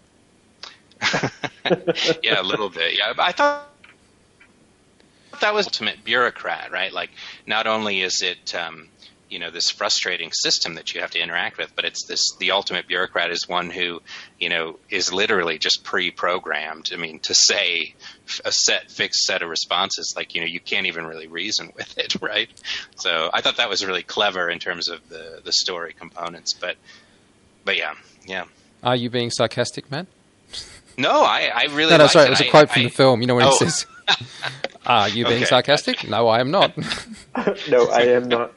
Yeah, a little bit. Yeah, I thought that was ultimate bureaucrat, right? Like, not only is it, um, you know, this frustrating system that you have to interact with, but it's this, the ultimate bureaucrat is one who, you know, is literally just pre-programmed. I mean, to say a set, fixed set of responses, like, you know, you can't even really reason with it, right? So I thought that was really clever in terms of the, the story components, but, but yeah, yeah. Are you being sarcastic, Matt? No, I, I really No, no, sorry, it. it was a I, quote I, from the film. You know when oh. he says, "Are you being okay, sarcastic?" gotcha. No, I am not. No, I am not.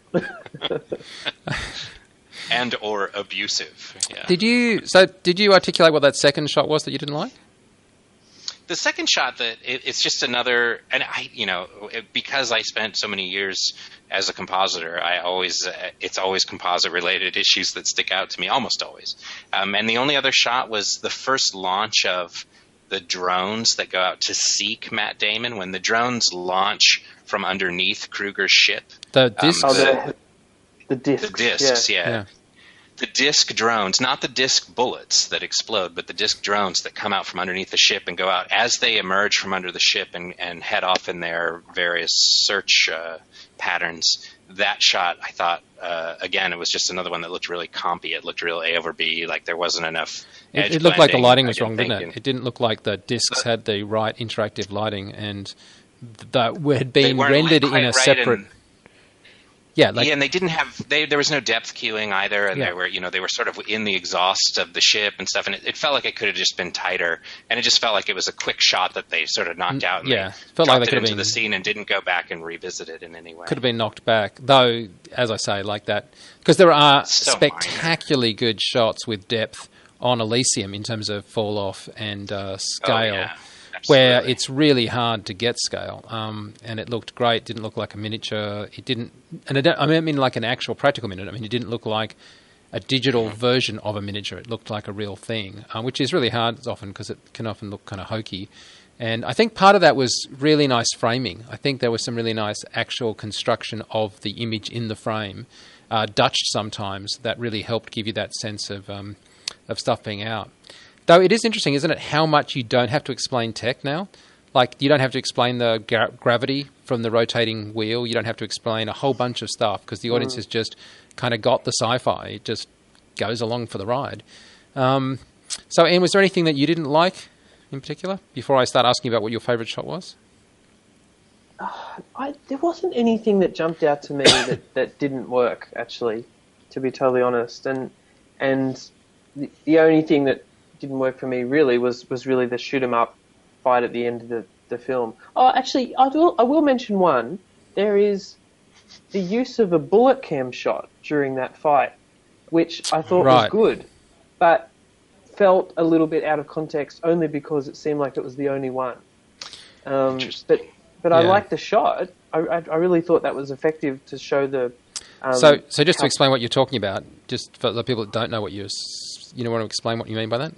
And or abusive. Yeah. Did you? So, did you articulate what that second shot was that you didn't like? The second shot, that it, it's just another, and I, you know, it, because I spent so many years as a compositor, I always, uh, it's always composite related issues that stick out to me, almost always. Um, and the only other shot was the first launch of the drones that go out to seek Matt Damon, when the drones launch from underneath Kruger's ship. The discs? Um, oh, the, the discs. The discs, yeah. yeah. yeah. The disc drones, not the disc bullets that explode, but the disc drones that come out from underneath the ship and go out as they emerge from under the ship and, and head off in their various search uh, patterns. That shot, I thought, uh, again, it was just another one that looked really compy. It looked real A over B, like there wasn't enough edge It, it looked like the blending, lighting I was wrong, didn't it? think. It didn't look like the discs had the right interactive lighting, and that had been weren't rendered quite in a right, separate... and- Yeah, like, yeah, and they didn't have they, there was no depth queuing either, and Yeah. they were you know they were sort of in the exhaust of the ship and stuff, and it, it felt like it could have just been tighter, and it just felt like it was a quick shot that they sort of knocked out. And yeah, they felt like dropped they it could have into been- the scene and didn't go back and revisit it in any way. could have been knocked back, though, as I say, like that, because there are So spectacularly good shots with depth on Elysium in terms of fall off and uh, scale, Oh, yeah. where Absolutely. it's really hard to get scale. Um, and it looked great. Didn't look like a miniature. It didn't, and I, don't, I mean like an actual practical miniature. I mean, it didn't look like a digital Mm-hmm. version of a miniature. It looked like a real thing, um, which is really hard often because it can often look kind of hokey. And I think part of that was really nice framing. I think there was some really nice actual construction of the image in the frame, uh, Dutch sometimes, that really helped give you that sense of um, of stuff being out. Though it is interesting, isn't it, how much you don't have to explain tech now? Like, you don't have to explain the gra- gravity from the rotating wheel. You don't have to explain a whole bunch of stuff because the audience has just kind of got the sci-fi. It just goes along for the ride. Um, so, Ian, was there anything that you didn't like in particular before I start asking about what your favourite shot was? I, there wasn't anything that jumped out to me that, that didn't work, actually, to be totally honest. And and the, the only thing that didn't work for me really was, was really the shoot 'em up fight at the end of the, the film. Oh, actually, I will I will mention one. There is the use of a bullet cam shot during that fight, which I thought Right. was good, but felt a little bit out of context only because it seemed like it was the only one. Um, Interesting. but but I Yeah. liked the shot. I, I I really thought that was effective to show the Um, so, so just to explain what you're talking about, just for the people that don't know what you're, you know, want to explain what you mean by that?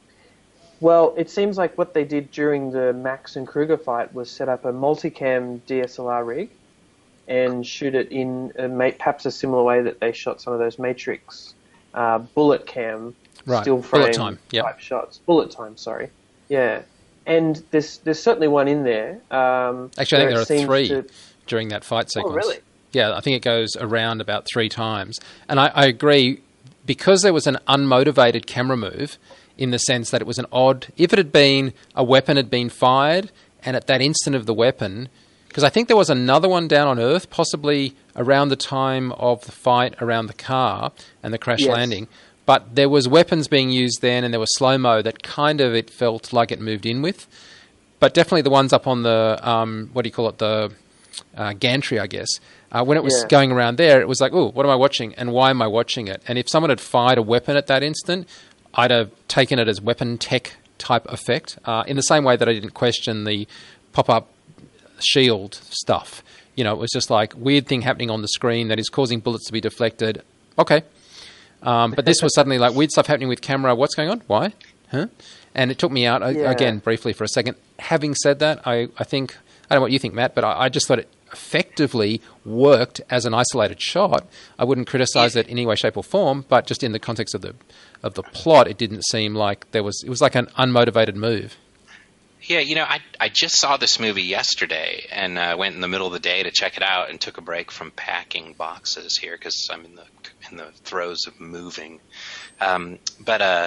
Well, it seems like what they did during the Max and Kruger fight was set up a multicam D S L R rig and shoot it in a, perhaps a similar way that they shot some of those Matrix uh, bullet cam right. still frame bullet time. Yep. type shots. Bullet time, sorry. Yeah. And there's there's certainly one in there. Um, Actually, I think there are three to... during that fight sequence. Oh, really? Yeah, I think it goes around about three times. And I, I agree, because there was an unmotivated camera move, in the sense that it was an odd... If it had been, a weapon had been fired, and at that instant of the weapon... Because I think there was another one down on Earth, possibly around the time of the fight around the car and the crash yes. landing. But there was weapons being used then, and there was slow-mo that kind of it felt like it moved in with. But definitely the ones up on the, um, what do you call it, the uh, gantry, I guess. Uh, when it was yeah. going around there, it was like, oh, what am I watching, and why am I watching it? And if someone had fired a weapon at that instant, I'd have taken it as weapon tech type effect, uh, in the same way that I didn't question the pop-up shield stuff. You know, it was just like weird thing happening on the screen that is causing bullets to be deflected. Okay. Um, but this was suddenly like weird stuff happening with camera. What's going on? Why? Huh? And it took me out, yeah. again, briefly for a second. Having said that, I, I think, I don't know what you think, Matt, but I, I just thought it effectively worked as an isolated shot. I wouldn't criticize it in any way, shape or form, but just in the context of the of the plot, it didn't seem like there was, it was like an unmotivated move. Yeah, you know, I I just saw this movie yesterday and uh, went in the middle of the day to check it out and took a break from packing boxes here because I'm in the in the throes of moving. Um, but uh,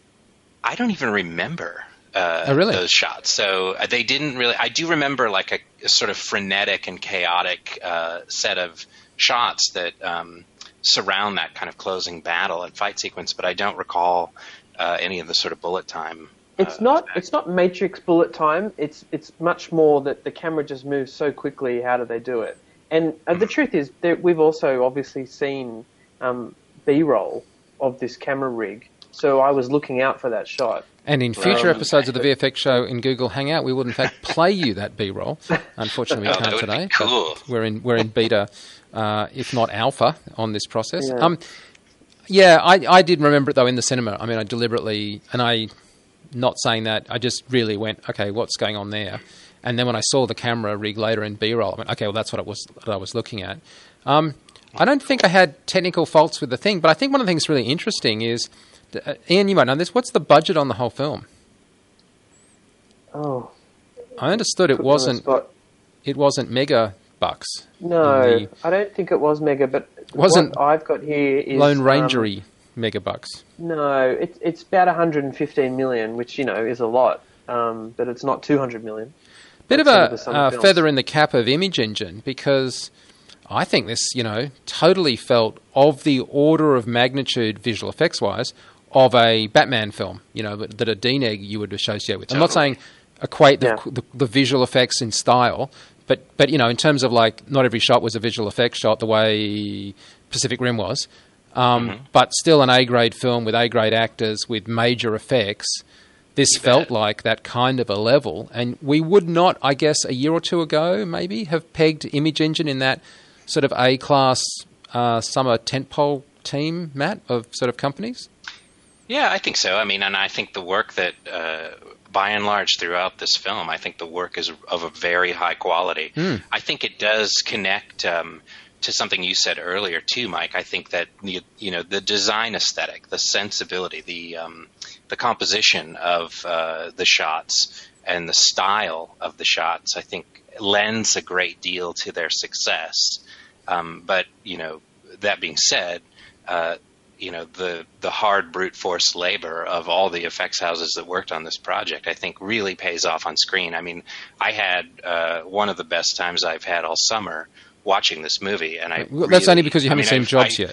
I don't even remember uh, oh, really? those shots. So uh, they didn't really. I do remember like a, a sort of frenetic and chaotic uh, set of shots that um, surround that kind of closing battle and fight sequence. But I don't recall uh, any of the sort of bullet time. It's not. It's not Matrix bullet time. It's it's much more that the camera just moves so quickly. How do they do it? And uh, the truth is, that we've also obviously seen um, B-roll of this camera rig. So I was looking out for that shot. And in future um, episodes of the V F X show in Google Hangout, we will in fact play you that B-roll. Unfortunately, we oh, can't that would today. Be cool. We're in we're in beta, uh, if not alpha, on this process. Yeah. Um, yeah, I I did remember it though in the cinema. I mean, I deliberately and I. Not saying that, I just really went, okay, what's going on there? And then when I saw the camera rig later in B-roll, I went, okay, well, that's what it was that I was looking at. Um, I don't think I had technical faults with the thing, but I think one of the things really interesting is, uh, Ian, you might know this, what's the budget on the whole film? Oh. I understood it wasn't it wasn't mega bucks. No, the, I don't think it was mega, but wasn't what I've got here is... Lone Ranger-y um, mega bucks. No, it's it's about one hundred fifteen million, which, you know, is a lot, um, but it's not two hundred million. Bit of a uh, feather in the cap of Image Engine, because I think this, you know, totally felt of the order of magnitude, visual effects-wise, of a Batman film, you know, that a D N E G you would associate with. I'm not saying equate the, yeah. the, the visual effects in style, but, but, you know, in terms of, like, not every shot was a visual effects shot the way Pacific Rim was. Um, mm-hmm. But still an A-grade film with A-grade actors with major effects. This you felt bet. like that kind of a level. And we would not, I guess, a year or two ago, maybe, have pegged Image Engine in that sort of A-class uh, summer tentpole team, Matt, of sort of companies? Yeah, I think so. I mean, and I think the work that, uh, by and large, throughout this film, I think the work is of a very high quality. Mm. I think it does connect... Um, to something you said earlier too, Mike. I think that you, you know the design aesthetic, the sensibility, the um, the composition of uh, the shots, and the style of the shots, I think lends a great deal to their success. Um, but you know, that being said, uh, you know the the hard brute force labor of all the effects houses that worked on this project, I think, really pays off on screen. I mean, I had uh, one of the best times I've had all summer watching this movie, and I well, really, that's only because you haven't I mean, seen I, Jobs I, yet.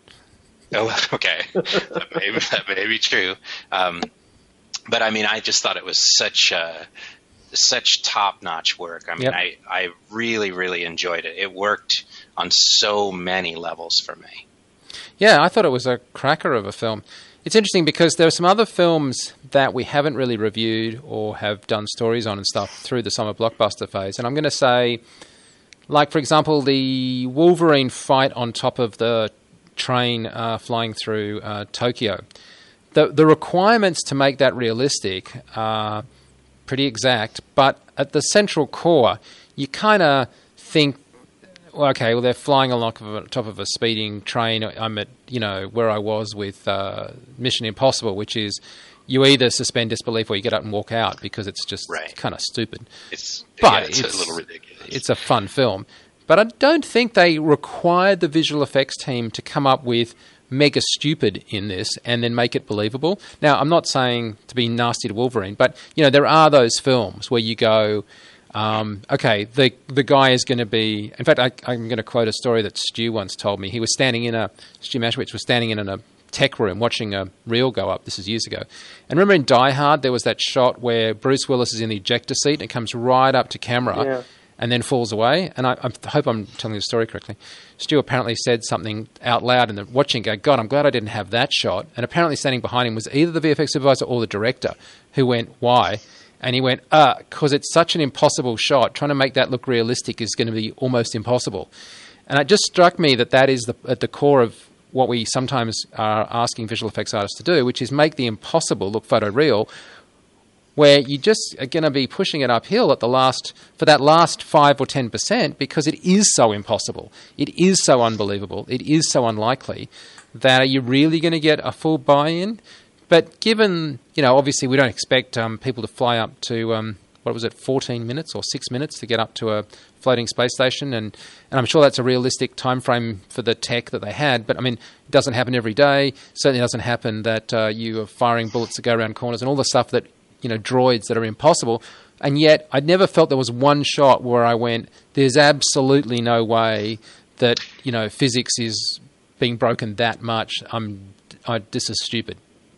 Oh, okay, that, may, that may be true. Um, but I mean, I just thought it was such uh, such top-notch work. I mean, yep. I I really really enjoyed it. It worked on so many levels for me. Yeah, I thought it was a cracker of a film. It's interesting because there are some other films that we haven't really reviewed or have done stories on and stuff through the summer blockbuster phase, and I'm going to say. Like, for example, the Wolverine fight on top of the train uh, flying through uh, Tokyo. The the requirements to make that realistic are pretty exact, but at the central core, you kind of think, well, okay, well, they're flying along the top of a speeding train. I'm at, you know, where I was with uh, Mission Impossible, which is you either suspend disbelief or you get up and walk out because it's just right. kind of stupid. It's, but yeah, it's, it's a little ridiculous. It's a fun film. But I don't think they required the visual effects team to come up with mega stupid in this and then make it believable. Now, I'm not saying to be nasty to Wolverine, but, you know, there are those films where you go, um, okay, the the guy is going to be... In fact, I, I'm going to quote a story that Stu once told me. He was standing in a... Stu Mashwitz was standing in a tech room watching a reel go up. This is years ago. And remember in Die Hard, there was that shot where Bruce Willis is in the ejector seat and it comes right up to camera. Yeah. And then falls away. And I, I hope I'm telling the story correctly. Stu apparently said something out loud in the watching, go, God, I'm glad I didn't have that shot. And apparently standing behind him was either the V F X supervisor or the director, who went, why? And he went, uh, because it's such an impossible shot. Trying to make that look realistic is going to be almost impossible. And it just struck me that that is the, at the core of what we sometimes are asking visual effects artists to do, which is make the impossible look photoreal, where you just are going to be pushing it uphill at the last for that last five or ten percent because it is so impossible, it is so unbelievable, it is so unlikely that are you really going to get a full buy-in? But given, you know, obviously we don't expect um, people to fly up to um, what was it, fourteen minutes or six minutes to get up to a floating space station, and, and I'm sure that's a realistic time frame for the tech that they had. But I mean, it doesn't happen every day. Certainly doesn't happen that uh, you are firing bullets that go around corners and all the stuff that, you know, droids that are impossible. And yet I never felt there was one shot where I went, there's absolutely no way that, you know, physics is being broken that much. I'm, I, this is stupid.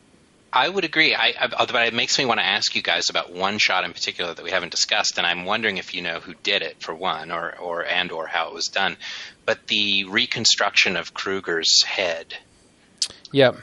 I would agree. I, I, but it makes me want to ask you guys about one shot in particular that we haven't discussed, and I'm wondering if you know who did it, for one, or, or and or how it was done. But the reconstruction of Kruger's head. Yeah.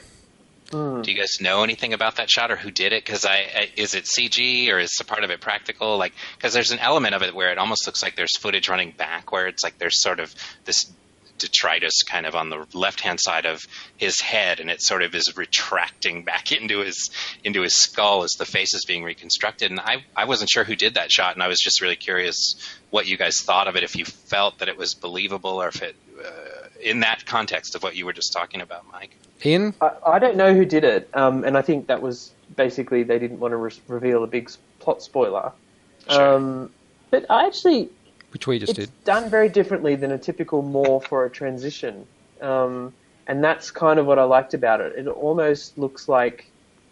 Do you guys know anything about that shot or who did it? Because I, I is it C G or is a part of it practical? Like, because there's an element of it where it almost looks like there's footage running back, where it's like there's sort of this detritus kind of on the left hand side of his head, and it sort of is retracting back into his into his skull as the face is being reconstructed. And I I wasn't sure who did that shot, and I was just really curious what you guys thought of it. If you felt that it was believable, or if it uh, in that context of what you were just talking about, Mike. Ian? I, I don't know who did it, um, and I think that was basically they didn't want to re- reveal a big plot spoiler. Sure. Um, but I actually, which we just it's did, done very differently than a typical more for a transition, um, and that's kind of what I liked about it. It almost looks like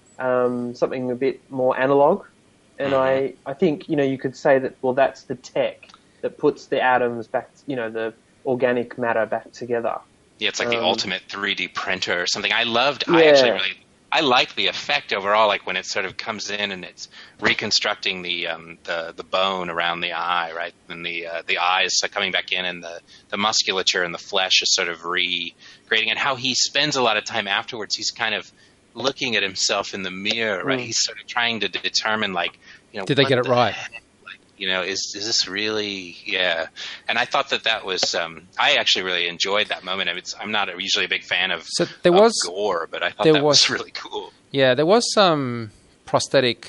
um, something a bit more analog, and I, I think you know you could say that well that's the tech that puts the atoms back, you know the organic matter back together. Yeah, it's like um, the ultimate three D printer or something. I loved, yeah. I actually really, I like the effect overall, like when it sort of comes in and it's reconstructing the um, the, the bone around the eye, right? And the uh, the eyes are coming back in, and the, the musculature and the flesh is sort of recreating. And how he spends a lot of time afterwards, he's kind of looking at himself in the mirror, right? Mm. He's sort of trying to determine, like, you know, did they get it the right? Heck? You know, is is this really, yeah. And I thought that that was, um, I actually really enjoyed that moment. I mean, it's, I'm not usually a big fan of, so there was, of gore, but I thought there that was, was really cool. Yeah, there was some prosthetic,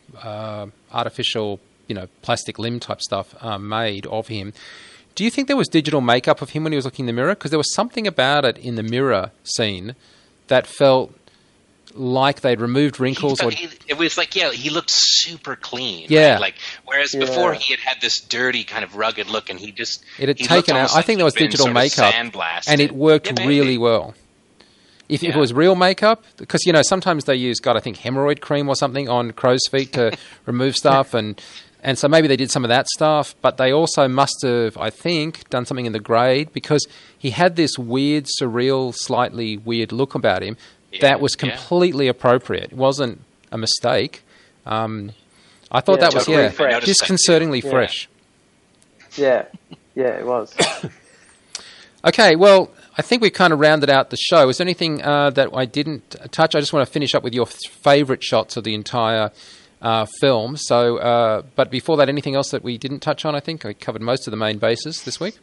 uh, artificial, you know, plastic limb type stuff uh, made of him. Do you think there was digital makeup of him when he was looking in the mirror? Because there was something about it in the mirror scene that felt like they'd removed wrinkles. He, or he, it was like, yeah, he looked super clean. Yeah. Right? Like, whereas yeah. before he had had this dirty kind of rugged look, and he just it had he taken out. I like think there was digital makeup, and it worked yeah, really well. If, yeah. if it was real makeup, because you know sometimes they use, God, I think hemorrhoid cream or something on crow's feet to remove stuff, and and so maybe they did some of that stuff, but they also must have, I think, done something in the grade, because he had this weird, surreal, slightly weird look about him. Yeah, that was completely yeah. appropriate. It wasn't a mistake. Um, I thought yeah, that was totally yeah, fresh. disconcertingly yeah. fresh. Yeah, yeah, it was. Okay, well, I think we kind of rounded out the show. Is there anything uh, that I didn't touch? I just want to finish up with your favourite shots of the entire uh, film. So, uh, but before that, anything else that we didn't touch on? I think I covered most of the main bases this week.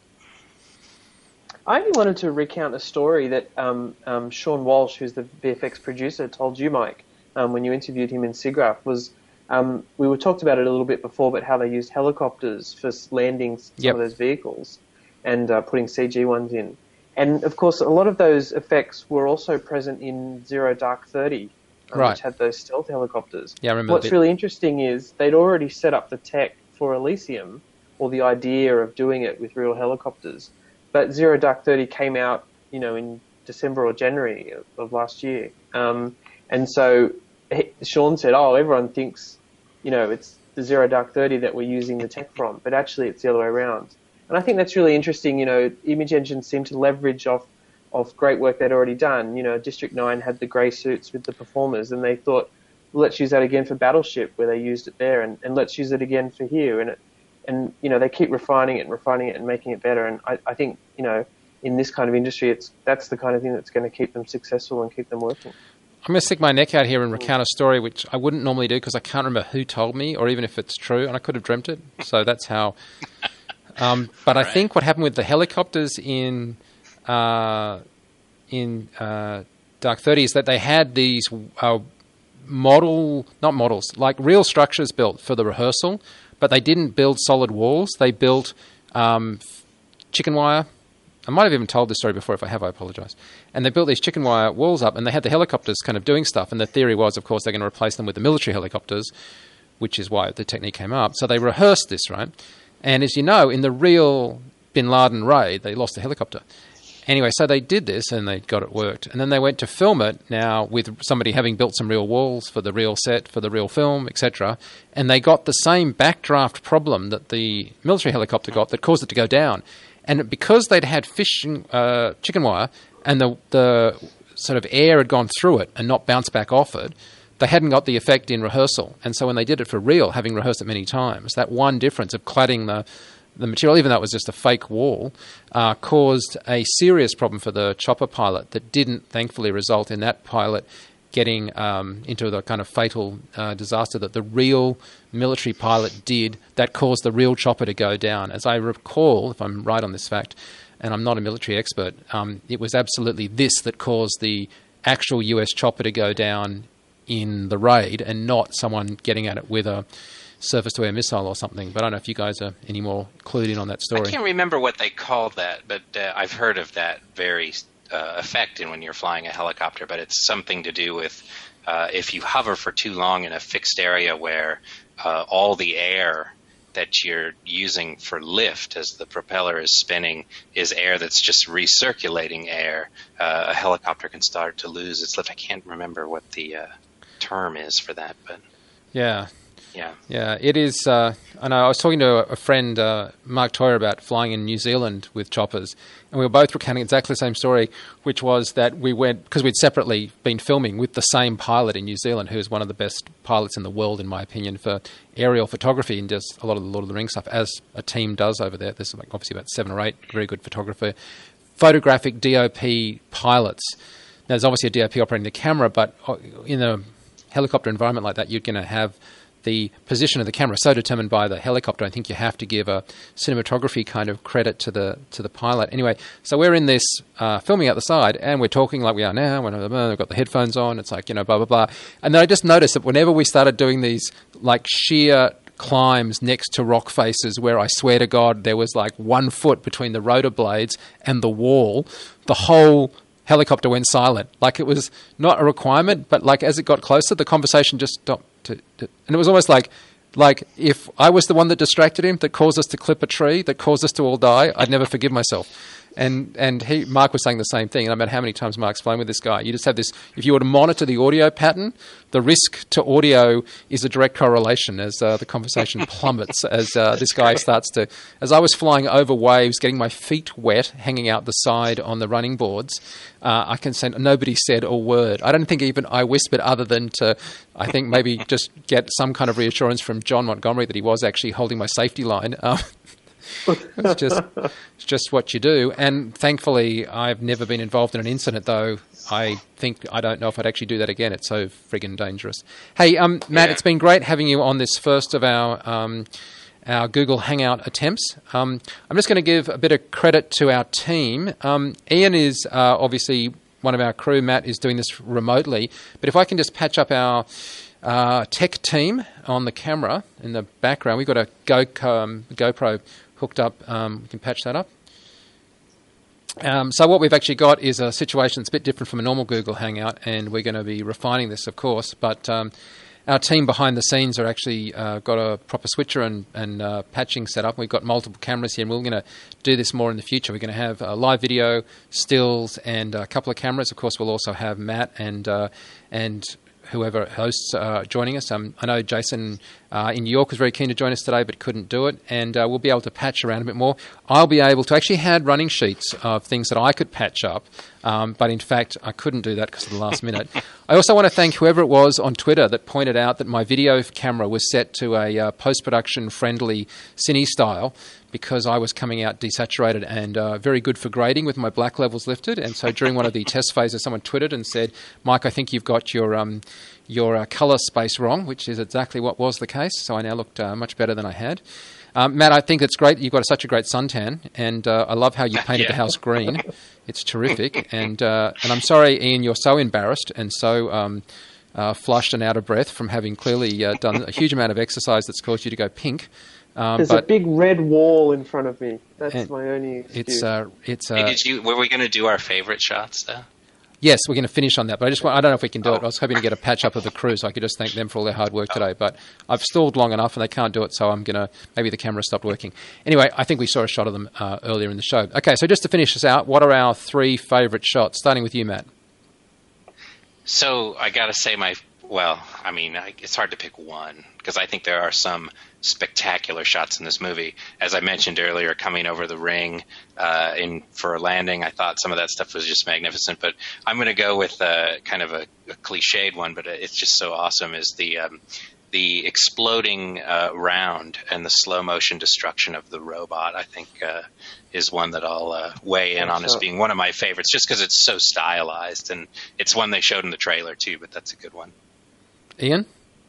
I only wanted to recount a story that um, um, Sean Walsh, who's the V F X producer, told you, Mike, um, when you interviewed him in SIGGRAPH, was um, we were talked about it a little bit before, but how they used helicopters for landing some yep. of those vehicles and uh, putting C G ones in. And, of course, a lot of those effects were also present in Zero Dark Thirty, um, right. which had those stealth helicopters. Yeah, I remember What's really interesting is they'd already set up the tech for Elysium, or the idea of doing it with real helicopters. But Zero Dark Thirty came out, you know, in December or January of, of last year. Um, and so he, Sean said, oh, everyone thinks, you know, it's the Zero Dark Thirty that we're using the tech from, but actually it's the other way around. And I think that's really interesting. You know, Image Engines seem to leverage off of great work they'd already done. You know, District nine had the grey suits with the performers, and they thought, well, let's use that again for Battleship, where they used it there, and, and let's use it again for here. And, it, and you know, they keep refining it and refining it and making it better. And I, I think, you know, in this kind of industry, it's that's the kind of thing that's going to keep them successful and keep them working. I'm going to stick my neck out here and recount a story which I wouldn't normally do because I can't remember who told me or even if it's true, and I could have dreamt it. So that's how... Um, but I think what happened with the helicopters in uh, in uh, Dark Thirty is that they had these uh, model, not models, like real structures built for the rehearsal, but they didn't build solid walls. They built um, chicken wire. I might have even told this story before. If I have, I apologize. And they built these chicken wire walls up, and they had the helicopters kind of doing stuff. And the theory was, of course, they're going to replace them with the military helicopters, which is why the technique came up. So they rehearsed this, right? And as you know, in the real Bin Laden raid, they lost a helicopter. Anyway, so they did this and they got it worked. And then they went to film it now with somebody having built some real walls for the real set, for the real film, et cetera. And they got the same backdraft problem that the military helicopter got that caused it to go down. And because they'd had fishing, uh, chicken wire and the, the sort of air had gone through it and not bounced back off it, they hadn't got the effect in rehearsal. And so when they did it for real, having rehearsed it many times, that one difference of cladding the, the material, even though it was just a fake wall, uh, caused a serious problem for the chopper pilot that didn't, thankfully, result in that pilot getting um, into the kind of fatal uh, disaster that the real military pilot did that caused the real chopper to go down. As I recall, if I'm right on this fact, and I'm not a military expert, um, it was absolutely this that caused the actual U S chopper to go down in the raid and not someone getting at it with a surface-to-air missile or something. But I don't know if you guys are any more clued in on that story. I can't remember what they called that, but uh, I've heard of that very uh, effect in when you're flying a helicopter, but it's something to do with uh, if you hover for too long in a fixed area where uh, all the air that you're using for lift as the propeller is spinning is air that's just recirculating air, uh, a helicopter can start to lose its lift. I can't remember what the uh, term is for that, but yeah. Yeah, yeah, it is. Uh, I know. I was talking to a friend, uh, Mark Toyer, about flying in New Zealand with choppers, and we were both recounting exactly the same story, which was that we went because we'd separately been filming with the same pilot in New Zealand, who is one of the best pilots in the world, in my opinion, for aerial photography and just a lot of the Lord of the Rings stuff, as a team does over there. There's like obviously about seven or eight very good photographer, photographic D O P pilots. Now, there's obviously a D O P operating the camera, but in a helicopter environment like that, you're going to have the position of the camera so determined by the helicopter. I think you have to give a cinematography kind of credit to the to the pilot. Anyway, so we're in this uh, filming out the side, and we're talking like we are now. We've got the headphones on. It's like, you know, blah, blah, blah. And then I just noticed that whenever we started doing these like sheer climbs next to rock faces where I swear to God there was like one foot between the rotor blades and the wall, the whole helicopter went silent. Like it was not a requirement, but like as it got closer, the conversation just stopped. To, to, and it was almost like, like if I was the one that distracted him, that caused us to clip a tree, that caused us to all die, I'd never forgive myself. And and he, Mark was saying the same thing. And I mean, how many times Mark's flown with this guy? You just have this, if you were to monitor the audio pattern, the risk to audio is a direct correlation as uh, the conversation plummets as uh, this guy starts to, as I was flying over waves, getting my feet wet, hanging out the side on the running boards, uh, I can say nobody said a word. I don't think even I whispered other than to, I think maybe just get some kind of reassurance from John Montgomery that he was actually holding my safety line. Um, it's just it's just what you do. And thankfully, I've never been involved in an incident, though, I think I don't know if I'd actually do that again. It's so friggin' dangerous. Hey, um, Matt, Yeah. it's been great having you on this first of our um, our Google Hangout attempts. Um, I'm just going to give a bit of credit to our team. Um, Ian is uh, obviously one of our crew. Matt is doing this remotely. But if I can just patch up our uh, tech team on the camera in the background. We've got a Go, um, GoPro hooked up. Um, we can patch that up. Um, so what we've actually got is a situation that's a bit different from a normal Google Hangout, and we're going to be refining this, of course. But um, our team behind the scenes are actually uh, got a proper switcher and, and uh, patching set up. We've got multiple cameras here, and we're going to do this more in the future. We're going to have uh, live video, stills, and a couple of cameras. Of course, we'll also have Matt and uh, and whoever hosts uh, joining us. Um, I know Jason uh, in New York was very keen to join us today but couldn't do it, and uh, we'll be able to patch around a bit more. I'll be able to actually had running sheets of things that I could patch up, um, but in fact I couldn't do that because of the last minute. I also want to thank whoever it was on Twitter that pointed out that my video camera was set to a uh, post-production friendly cine style, because I was coming out desaturated and uh, very good for grading with my black levels lifted. And so during one of the test phases, someone twittered and said, Mike, I think you've got your um, your uh, colour space wrong, which is exactly what was the case. So I now looked uh, much better than I had. Um, Matt, I think it's great that you've got such a great suntan, and uh, I love how you painted Yeah. the house green. It's terrific. And uh, and I'm sorry, Ian, you're so embarrassed and so um, uh, flushed and out of breath from having clearly uh, done a huge amount of exercise that's caused you to go pink. Um, There's but a big red wall in front of me. That's And my only excuse. It's uh, it's uh, Hey, did you? Were we going to do our favorite shots though? yes, we're going to finish on that. But I just want, I don't know if we can do Oh. it. I was hoping to get a patch up of the crew so I could just thank them for all their hard work today. But I've stalled long enough and they can't do it, so I'm going to maybe the camera stopped working. Anyway, I think we saw a shot of them uh, earlier in the show. Okay, so just to finish this out, what are our three favourite shots? Starting with you, Matt. So I got to say my well, I mean, I, it's hard to pick one because I think there are some spectacular shots in this movie. As I mentioned earlier, coming over the ring uh, in for a landing, I thought some of that stuff was just magnificent. But I'm going to go with uh, kind of a, a cliched one, but it's just so awesome. Is the um, the exploding uh, round and the slow motion destruction of the robot? I think uh, is one that I'll uh, weigh in on as being one of my favorites, just because it's so stylized, and it's one they showed in the trailer too. But that's a good one. Ian?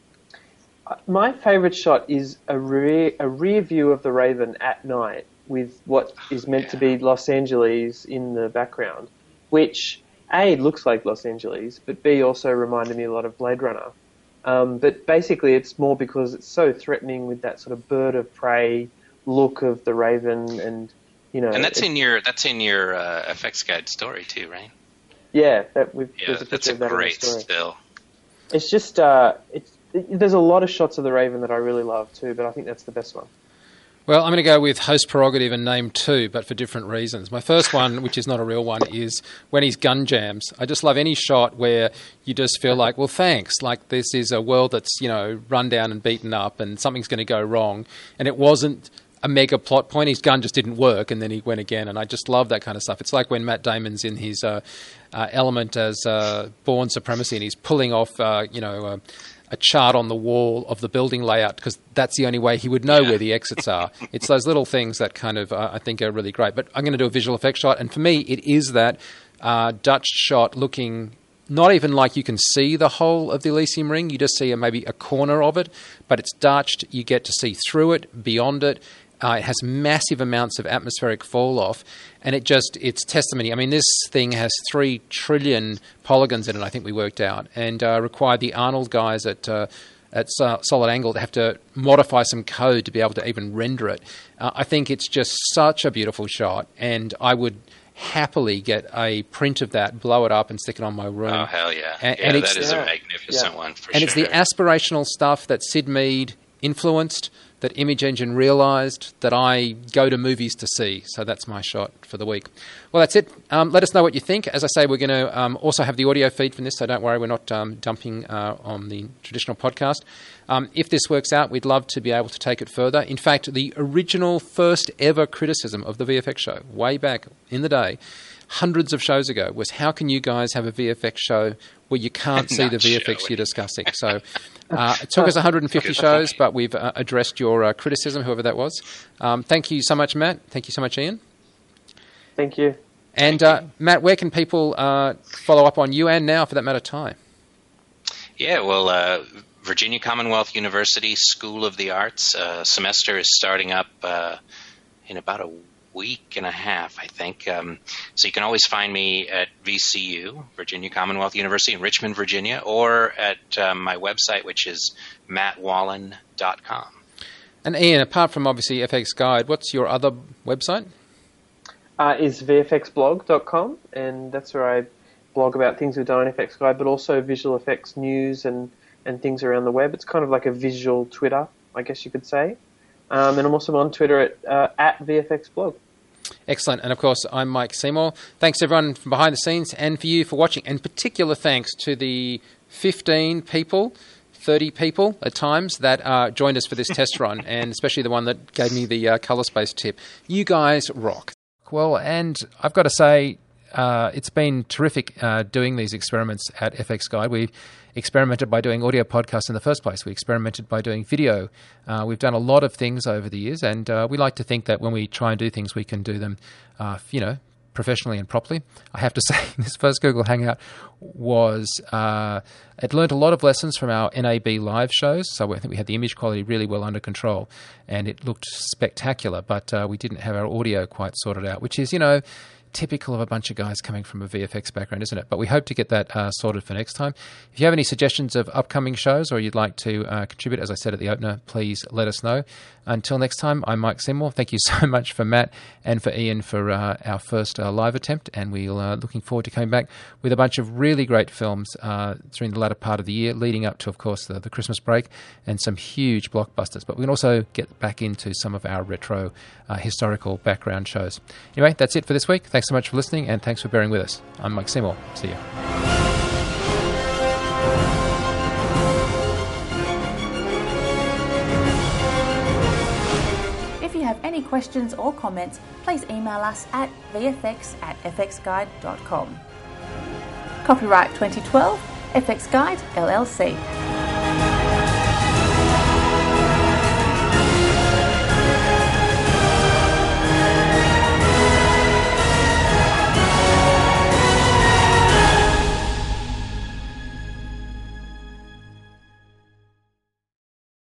My favourite shot is a rear, a rear view of the Raven at night with what is meant yeah. to be Los Angeles in the background, which A, looks like Los Angeles, but B, also reminded me a lot of Blade Runner. Um, but basically it's more because it's so threatening with that sort of bird of prey look of the Raven, and, you know... And that's it, in your that's in your uh, effects guide story too, right? Yeah, that, we've, Yeah, there's a that's picture a of that in the great story. still. It's just... Uh, it's There's a lot of shots of the Raven that I really love too, but I think that's the best one. Well, I'm going to go with host prerogative and name two, but for different reasons. My first one, which is not a real one, is when he's gun jams. I just love any shot where you just feel like, well, thanks. Like this is a world that's, you know, run down and beaten up and something's going to go wrong. And it wasn't a mega plot point. His gun just didn't work, and then he went again. And I just love that kind of stuff. It's like when Matt Damon's in his uh, uh, element as uh, Bourne Supremacy, and he's pulling off, uh, you know... Uh, a chart on the wall of the building layout, because that's the only way he would know Yeah. where the exits are. It's those little things that kind of uh, I think are really great. But I'm going to do a visual effects shot, and for me it is that uh, Dutch shot looking not even like you can see the whole of the Elysium ring. You just see a, maybe a corner of it, but it's Dutched. You get to see through it, beyond it. Uh, it has massive amounts of atmospheric fall off, and it just, it's testimony. I mean, this thing has three trillion polygons in it, I think we worked out, and uh, required the Arnold guys at uh, at uh, Solid Angle to have to modify some code to be able to even render it. Uh, I think it's just such a beautiful shot, and I would happily get a print of that, blow it up, and stick it on my room. Oh, hell yeah. And- yeah, and that it's- is Yeah. a magnificent Yeah. one for and sure. it's the aspirational stuff that Sid Mead influenced, that Image Engine realised, that I go to movies to see. So that's my shot for the week. Well, that's it. Um, let us know what you think. As I say, we're going to um, also have the audio feed from this, so don't worry, we're not um, dumping uh, on the traditional podcast. Um, if this works out, we'd love to be able to take it further. In fact, the original first ever criticism of the V F X show, way back in the day, hundreds of shows ago, was how can you guys have a V F X show where you can't see Not the V F X showy. you're discussing? So uh, it took us one hundred fifty Good shows, point. but we've uh, addressed your uh, criticism, whoever that was. Um, thank you so much, Matt. Thank you so much, Ian. Thank you. And uh, Matt, where can people uh, follow up on you and now, for that matter, Ty? Yeah, well, uh, Virginia Commonwealth University School of the Arts uh, semester is starting up uh, in about a week and a half, I think. Um, so you can always find me at V C U, Virginia Commonwealth University in Richmond, Virginia, or at um, my website, which is matt wallen dot com. And Ian, apart from obviously F X Guide, what's your other website? Uh, is v f x blog dot com, and that's where I blog about things we've done on F X Guide, but also visual effects news and, and things around the web. It's kind of like a visual Twitter, I guess you could say. Um, and I'm also on Twitter at, uh, at V F X blog. Excellent. And of course, I'm Mike Seymour. Thanks everyone from behind the scenes and for you for watching. And particular thanks to the fifteen people, thirty people at times that uh, joined us for this test run, and especially the one that gave me the uh, colour space tip. You guys rock. Well, and I've got to say, uh, it's been terrific uh, doing these experiments at F X Guide. We've experimented by doing audio podcasts in the first place. We experimented by doing video. Uh, we've done a lot of things over the years, and uh, we like to think that when we try and do things, we can do them, uh, you know, professionally and properly. I have to say, this first Google Hangout was, uh, it learned a lot of lessons from our N A B live shows. So I think we had the image quality really well under control, and it looked spectacular, but uh, we didn't have our audio quite sorted out, which is, you know, typical of a bunch of guys coming from a V F X background, isn't it? But we hope to get that uh, sorted for next time. If you have any suggestions of upcoming shows or you'd like to uh, contribute, as I said at the opener, please let us know. Until next time, I'm Mike Seymour. Thank you so much for Matt and for Ian for uh, our first uh, live attempt, and we're uh, looking forward to coming back with a bunch of really great films uh, during the latter part of the year, leading up to, of course, the, the Christmas break, and some huge blockbusters. But we can also get back into some of our retro uh, historical background shows. Anyway, that's it for this week. Thanks so much for listening, and thanks for bearing with us. I'm Mike Seymour. See you. If you have any questions or comments, please email us at v f x at f x guide dot com. Copyright twenty twelve, F X Guide, L L C.